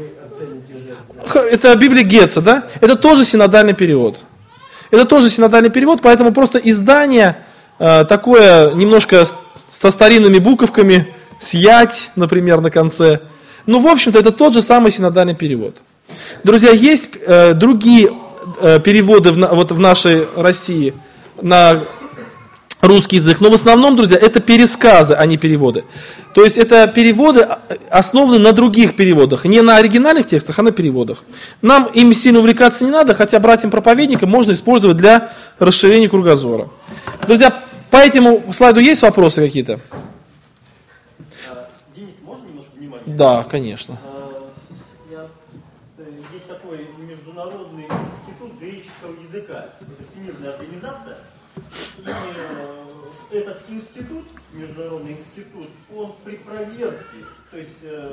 Это Библия Гетца, да? Это тоже синодальный перевод. Это тоже синодальный перевод, поэтому просто издание такое немножко со старинными буковками, с ять, например, на конце. В общем-то, это тот же самый синодальный перевод. Друзья, есть другие переводы в нашей России на русский язык, но в основном, друзья, это пересказы, а не переводы. То есть это переводы основаны на других переводах, не на оригинальных текстах, а на переводах. Нам им сильно увлекаться не надо, хотя братьям-проповедникам можно использовать для расширения кругозора. Друзья, По этому слайду есть вопросы какие-то? Денис, можно немножко внимания? Да, конечно. Есть такой международный институт греческого языка, это всемирная организация. И этот институт, международный институт, он при проверке, то есть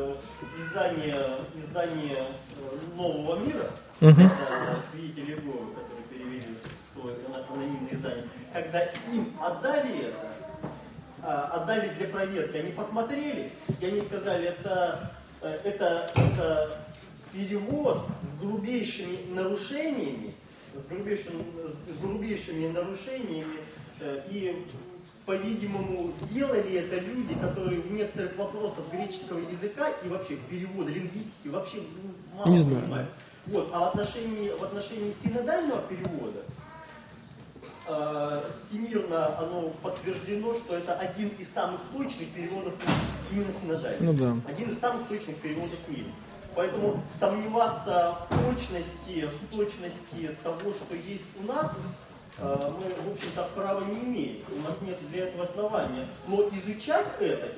издание Нового мира, свидетели Иеговы, которые перевели свое анонимное издание, когда им отдали это, отдали для проверки, они посмотрели, и они сказали, это перевод с грубейшими нарушениями, и, по-видимому, делали это люди, которые в некоторых вопросах греческого языка и вообще перевода, лингвистики вообще мало не знаю. понимают. Вот. А в отношении синодального перевода всемирно оно подтверждено, что это один из самых точных переводов именно синодальных. Ну да. Один из самых точных переводов в мире. Поэтому сомневаться в точности того, что есть у нас, мы, в общем-то, права не имеем. У нас нет для этого основания. Но изучать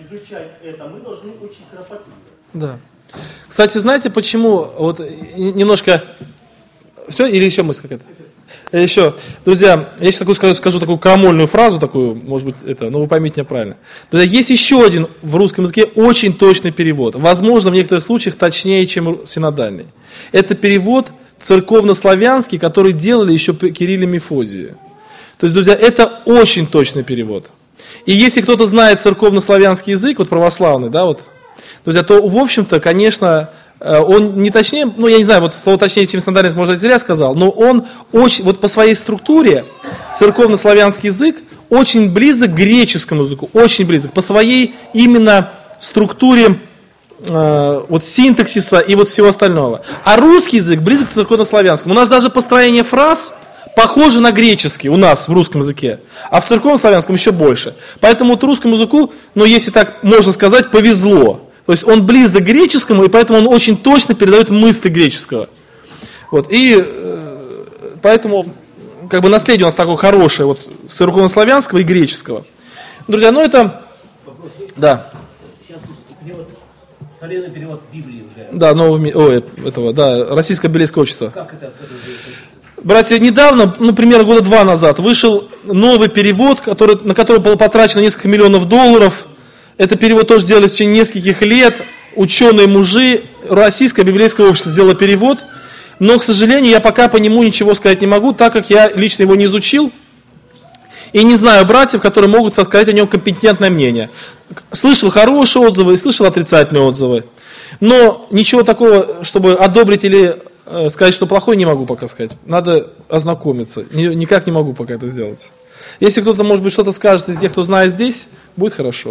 это мы должны очень кропотливо. Да. Кстати, знаете, почему, вот немножко, все, или еще мысль какая-то? Еще, друзья, я сейчас скажу такую крамольную фразу, такую, может быть, но вы поймите меня правильно. Друзья, есть еще один в русском языке очень точный перевод. Возможно, в некоторых случаях точнее, чем синодальный. Это перевод церковнославянский, который делали еще Кирилл и Мефодий. То есть, друзья, это очень точный перевод. И если кто-то знает церковнославянский язык, вот православный, да, вот, друзья, то, в общем-то, конечно, он не точнее, ну, я не знаю, вот слово точнее, чем синодальный, может, я зря сказал, но он очень, вот по своей структуре, церковнославянский язык очень близок к греческому языку, очень близок, по своей именно структуре, вот синтаксиса и вот всего остального. А русский язык близок к церковнославянскому. У нас даже построение фраз похоже на греческий у нас в русском языке, а в церковнославянском еще больше. Поэтому вот русскому языку, ну, если так можно сказать, повезло. То есть он близок к греческому, и поэтому он очень точно передает мысли греческого. Вот. И поэтому как бы наследие у нас такое хорошее, вот церковнославянского и греческого. Друзья, ну это... Вопрос есть? Да. Сейчас перевод, современный перевод Библии уже. Да, Российское библейское общество. Как это относится? Братья, недавно, примерно года 2 назад, вышел новый перевод, на который было потрачено несколько миллионов долларов. Это перевод тоже делали в течение нескольких лет. Ученые-мужи, Российское библейское общество сделало перевод. Но, к сожалению, я пока по нему ничего сказать не могу, так как я лично его не изучил. И не знаю братьев, которые могут сказать о нем компетентное мнение. Слышал хорошие отзывы и слышал отрицательные отзывы. Но ничего такого, чтобы одобрить или сказать, что плохое, не могу пока сказать. Надо ознакомиться. Никак не могу пока это сделать. Если кто-то, может быть, что-то скажет из тех, кто знает здесь, будет хорошо.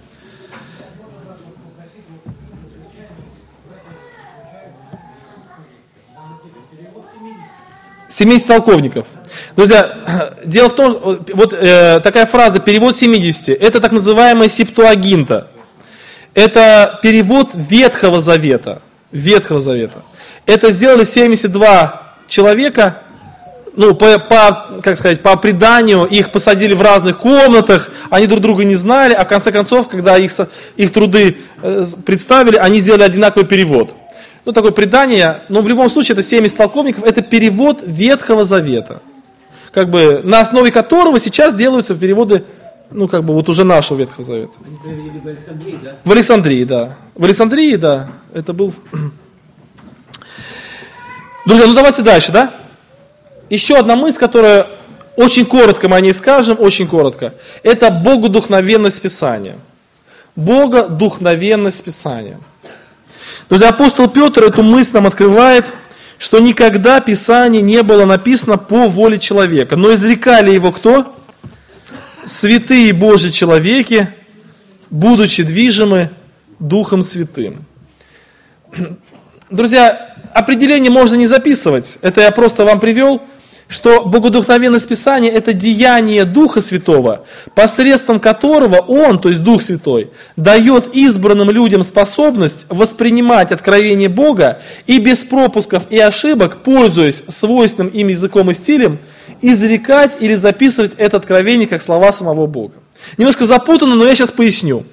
70 толковников. Друзья, дело в том, вот такая фраза «перевод 70», это так называемая септуагинта. Это перевод Ветхого Завета. Ветхого Завета. Это сделали 72 человека, по преданию, их посадили в разных комнатах, они друг друга не знали, а в конце концов, когда их труды представили, они сделали одинаковый перевод. Такое предание, но в любом случае это 70 толковников, это перевод Ветхого Завета. На основе которого сейчас делаются переводы, вот уже нашего Ветхого Завета. В Александрии, да? В Александрии, да. В Александрии, да. Это был... Друзья, давайте дальше, да? Еще одна мысль, которая очень коротко мы о ней скажем, очень коротко. Это богодухновенность Писания. Богодухновенность Писания. Друзья, апостол Петр эту мысль нам открывает, что никогда Писание не было написано по воле человека, но изрекали его кто? Святые Божьи человеки, будучи движимы Духом Святым. Друзья, определение можно не записывать, это я просто вам привел, что богодухновенность Писания – это деяние Духа Святого, посредством которого Он, то есть Дух Святой, дает избранным людям способность воспринимать откровение Бога и без пропусков и ошибок, пользуясь свойственным им языком и стилем, изрекать или записывать это откровение как слова самого Бога. Немножко запутанно, но я сейчас поясню.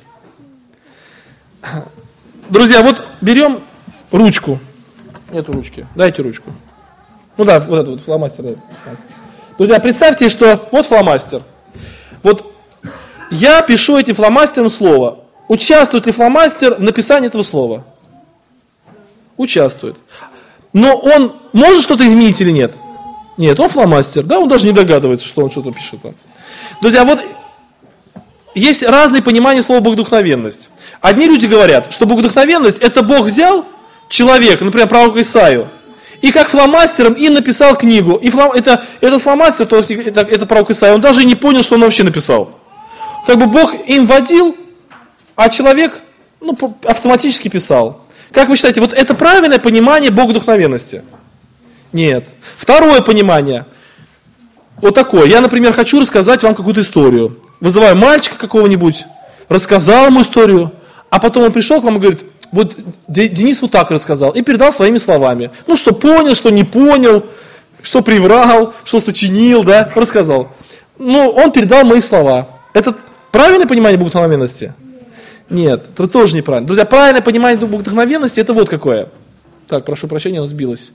Друзья, вот берем ручку. Нету ручки. Дайте ручку. Ну да, вот этот вот фломастер. Да. Друзья, представьте, что вот фломастер. Вот я пишу этим фломастером слово. Участвует ли фломастер в написании этого слова? Участвует. Но он может что-то изменить или нет? Нет, он фломастер, да, он даже не догадывается, что он что-то пишет там. Друзья, вот есть разные понимания слова «богодухновенность». Одни люди говорят, что богодухновенность – это Бог взял человека, например, пророка Исаию, и как фломастером и написал книгу. И этот фломастер, то есть это пророк Исаия, он даже и не понял, что он вообще написал. Как бы Бог им водил, а человек автоматически писал. Как вы считаете, вот это правильное понимание богодухновенности? Нет. Второе понимание. Вот такое. Я, например, хочу рассказать вам какую-то историю. Вызываю мальчика какого-нибудь, рассказал ему историю, а потом он пришел к вам и говорит, вот Денис вот так рассказал, и передал своими словами. Ну, что понял, что не понял, что приврал, что сочинил, да, рассказал. Ну, он передал мои слова. Это правильное понимание богодухновенности? Нет, это тоже неправильно. Друзья, правильное понимание богодухновенности это вот какое. Так, прошу прощения, он сбилось.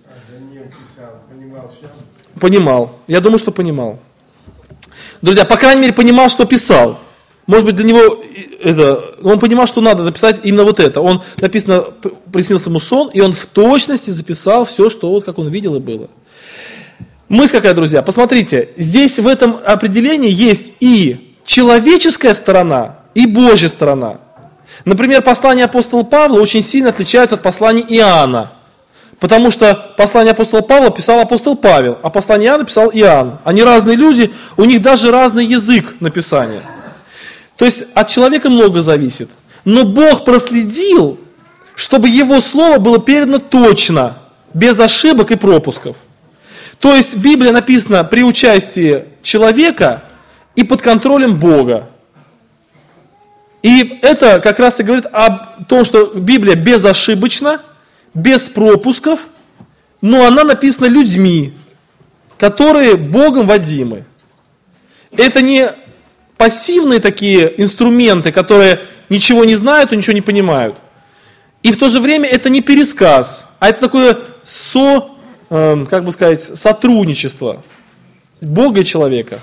Понимал. Я думаю, что понимал. Друзья, по крайней мере, понимал, что писал. Может быть, для него он понимал, что надо написать именно вот это. Он, написано, приснился ему сон, и он в точности записал все, что вот как он видел и было. Мысль какая, друзья? Посмотрите, здесь в этом определении есть и человеческая сторона, и Божья сторона. Например, послание апостола Павла очень сильно отличается от послания Иоанна. Потому что послание апостола Павла писал апостол Павел, а послание Иоанна писал Иоанн. Они разные люди, у них даже разный язык написания. То есть от человека много зависит. Но Бог проследил, чтобы его слово было передано точно, без ошибок и пропусков. То есть Библия написана при участии человека и под контролем Бога. И это как раз и говорит о том, что Библия безошибочна, без пропусков, но она написана людьми, которые Богом водимы. Это не пассивные такие инструменты, которые ничего не знают и ничего не понимают. И в то же время это не пересказ, а это такое сотрудничество Бога и человека.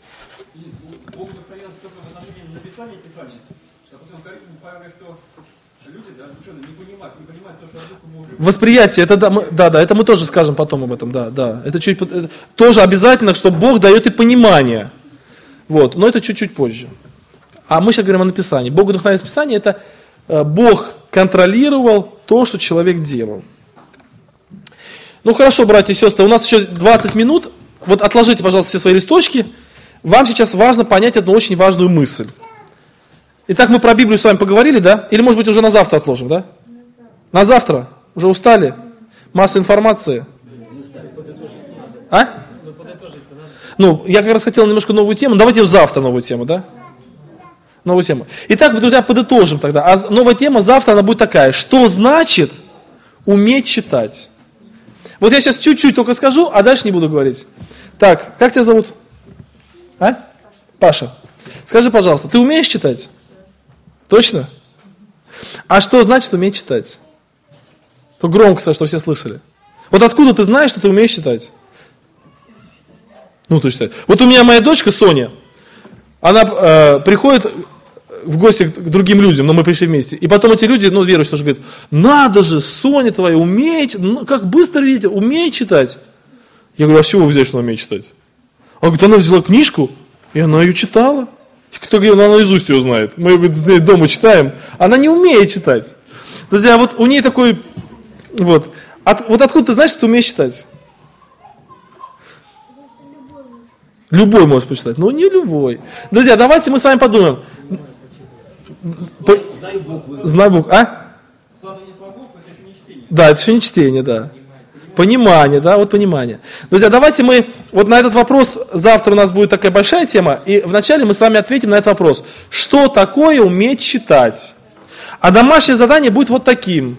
Восприятие, это это мы тоже скажем потом об этом, да. Это тоже обязательно, что Бог дает и понимание. Вот, но это чуть-чуть позже. А мы сейчас говорим о написании. Богодухновенное Писание – это Бог контролировал то, что человек делал. Ну хорошо, братья и сестры, у нас еще 20 минут. Вот отложите, пожалуйста, все свои листочки. Вам сейчас важно понять одну очень важную мысль. Итак, мы про Библию с вами поговорили, да? Или, может быть, уже на завтра отложим, да? На завтра? Уже устали? Масса информации? А? Ну, я как раз хотел немножко новую тему. Давайте завтра новую тему, да? Новую тему. Итак, друзья, подытожим тогда. А новая тема завтра, она будет такая. Что значит уметь читать? Вот я сейчас чуть-чуть только скажу, а дальше не буду говорить. Так, как тебя зовут? А? Паша. Скажи, пожалуйста, ты умеешь читать? Точно? А что значит уметь читать? То громко, чтобы все слышали. Вот откуда ты знаешь, что ты умеешь читать? Ну, ты читаешь. Вот у меня моя дочка Соня, она приходит в гости к другим людям, но мы пришли вместе. И потом эти люди, верующие тоже говорят, надо же, Соня твоя умеет, как быстро видите, умеет читать. Я говорю, а с чего вы взяли, что она умеет читать? Она говорит, она взяла книжку, и она ее читала. Кто говорит, она наизусть ее знает. Мы ее дома читаем. Она не умеет читать. Друзья, вот у нее такой, вот откуда ты знаешь, что ты умеешь читать? Любой может почитать, но не любой. Друзья, давайте мы с вами подумаем. Знаю буквы. Знаю буквы, а? Складывание слогов – это еще не чтение. Да, это еще не чтение, да. Понимание, да, вот понимание. Друзья, давайте мы, вот на этот вопрос, завтра у нас будет такая большая тема, и вначале мы с вами ответим на этот вопрос. Что такое уметь читать? А домашнее задание будет вот таким.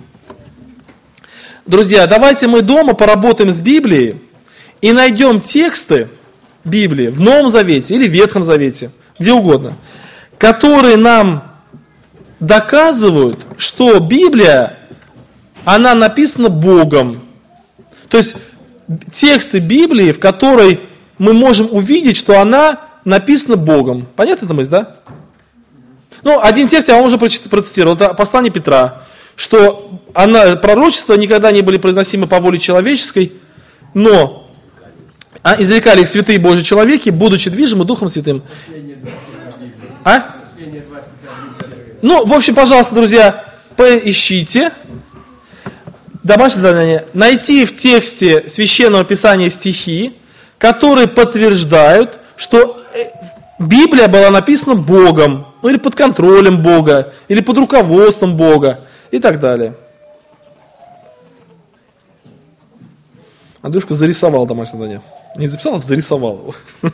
Друзья, давайте мы дома поработаем с Библией и найдем тексты, Библии, в Новом Завете или Ветхом Завете, где угодно, которые нам доказывают, что Библия, она написана Богом. То есть тексты Библии, в которой мы можем увидеть, что она написана Богом. Понятно эта мысль, да? Ну, один текст я вам уже процитировал, это послание Петра, что пророчества никогда не были произносимы по воле человеческой, но изрекали их святые Божьи человеки, будучи движимы Духом Святым. Ну, в общем, пожалуйста, друзья, поищите. Домашнее задание. Найти в тексте Священного Писания стихи, которые подтверждают, что Библия была написана Богом, ну или под контролем Бога, или под руководством Бога, и так далее. Андрюшка зарисовал домашнее задание. Не записал, а зарисовал его.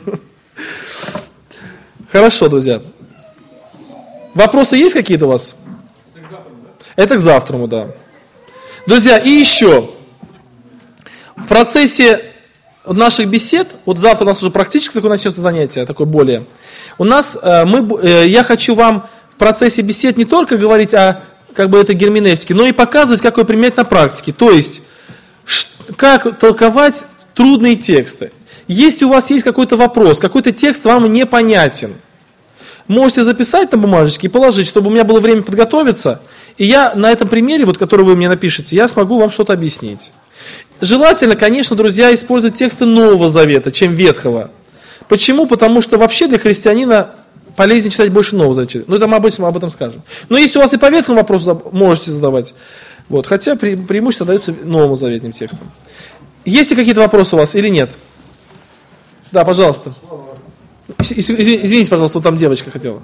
Хорошо, друзья. Вопросы есть какие-то у вас? Это к завтраму, да. Друзья, и еще. В процессе наших бесед, вот завтра у нас уже практически такое начнется занятие, такое более. У нас, я хочу вам в процессе бесед не только говорить о этой герменевтике, но и показывать, как ее применять на практике. То есть, как толковать трудные тексты. Если у вас есть какой-то вопрос, какой-то текст вам непонятен, можете записать на бумажечке и положить, чтобы у меня было время подготовиться, и я на этом примере, который вы мне напишете, я смогу вам что-то объяснить. Желательно, конечно, друзья, использовать тексты Нового Завета, чем Ветхого. Почему? Потому что вообще для христианина полезнее читать больше Нового Завета. Ну, это мы об этом скажем. Но если у вас и по Ветхому вопросу можете задавать, хотя преимущество дается Новым Заветным текстом. Есть ли какие-то вопросы у вас или нет? Да, пожалуйста. Извините, пожалуйста, вот там девочка хотела.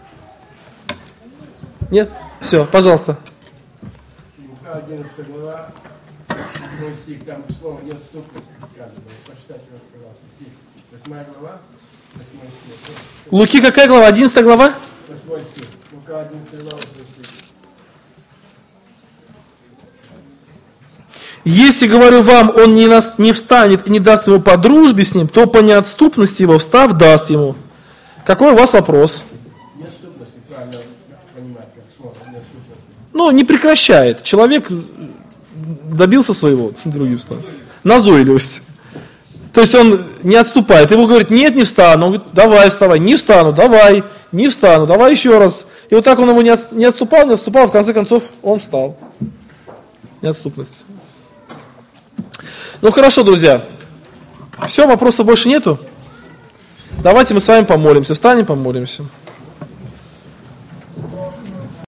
Нет? Все, пожалуйста. 11 глава, 7 стих, там слово неотступно сказано. Почитайте, пожалуйста. 8 глава, 8 стих. Луки какая глава? 11 глава? 8 стих. Лука 11 глава, 8 стих. Если, говорю вам, он не встанет и не даст ему по дружбе с ним, то по неотступности его, встав, даст ему. Какой у вас вопрос? Неотступность, правильно понимать, как слово неотступность. Ну, не прекращает. Человек добился своего, другим словом. Назойливость. То есть он не отступает. Его говорит, нет, не встану. Он говорит, давай, вставай. Не встану, давай. Не встану, давай еще раз. И вот так он его не отступал, в конце концов он встал. Неотступность. Ну хорошо, друзья. Все, вопросов больше нету? Давайте мы с вами помолимся. Встанем, помолимся.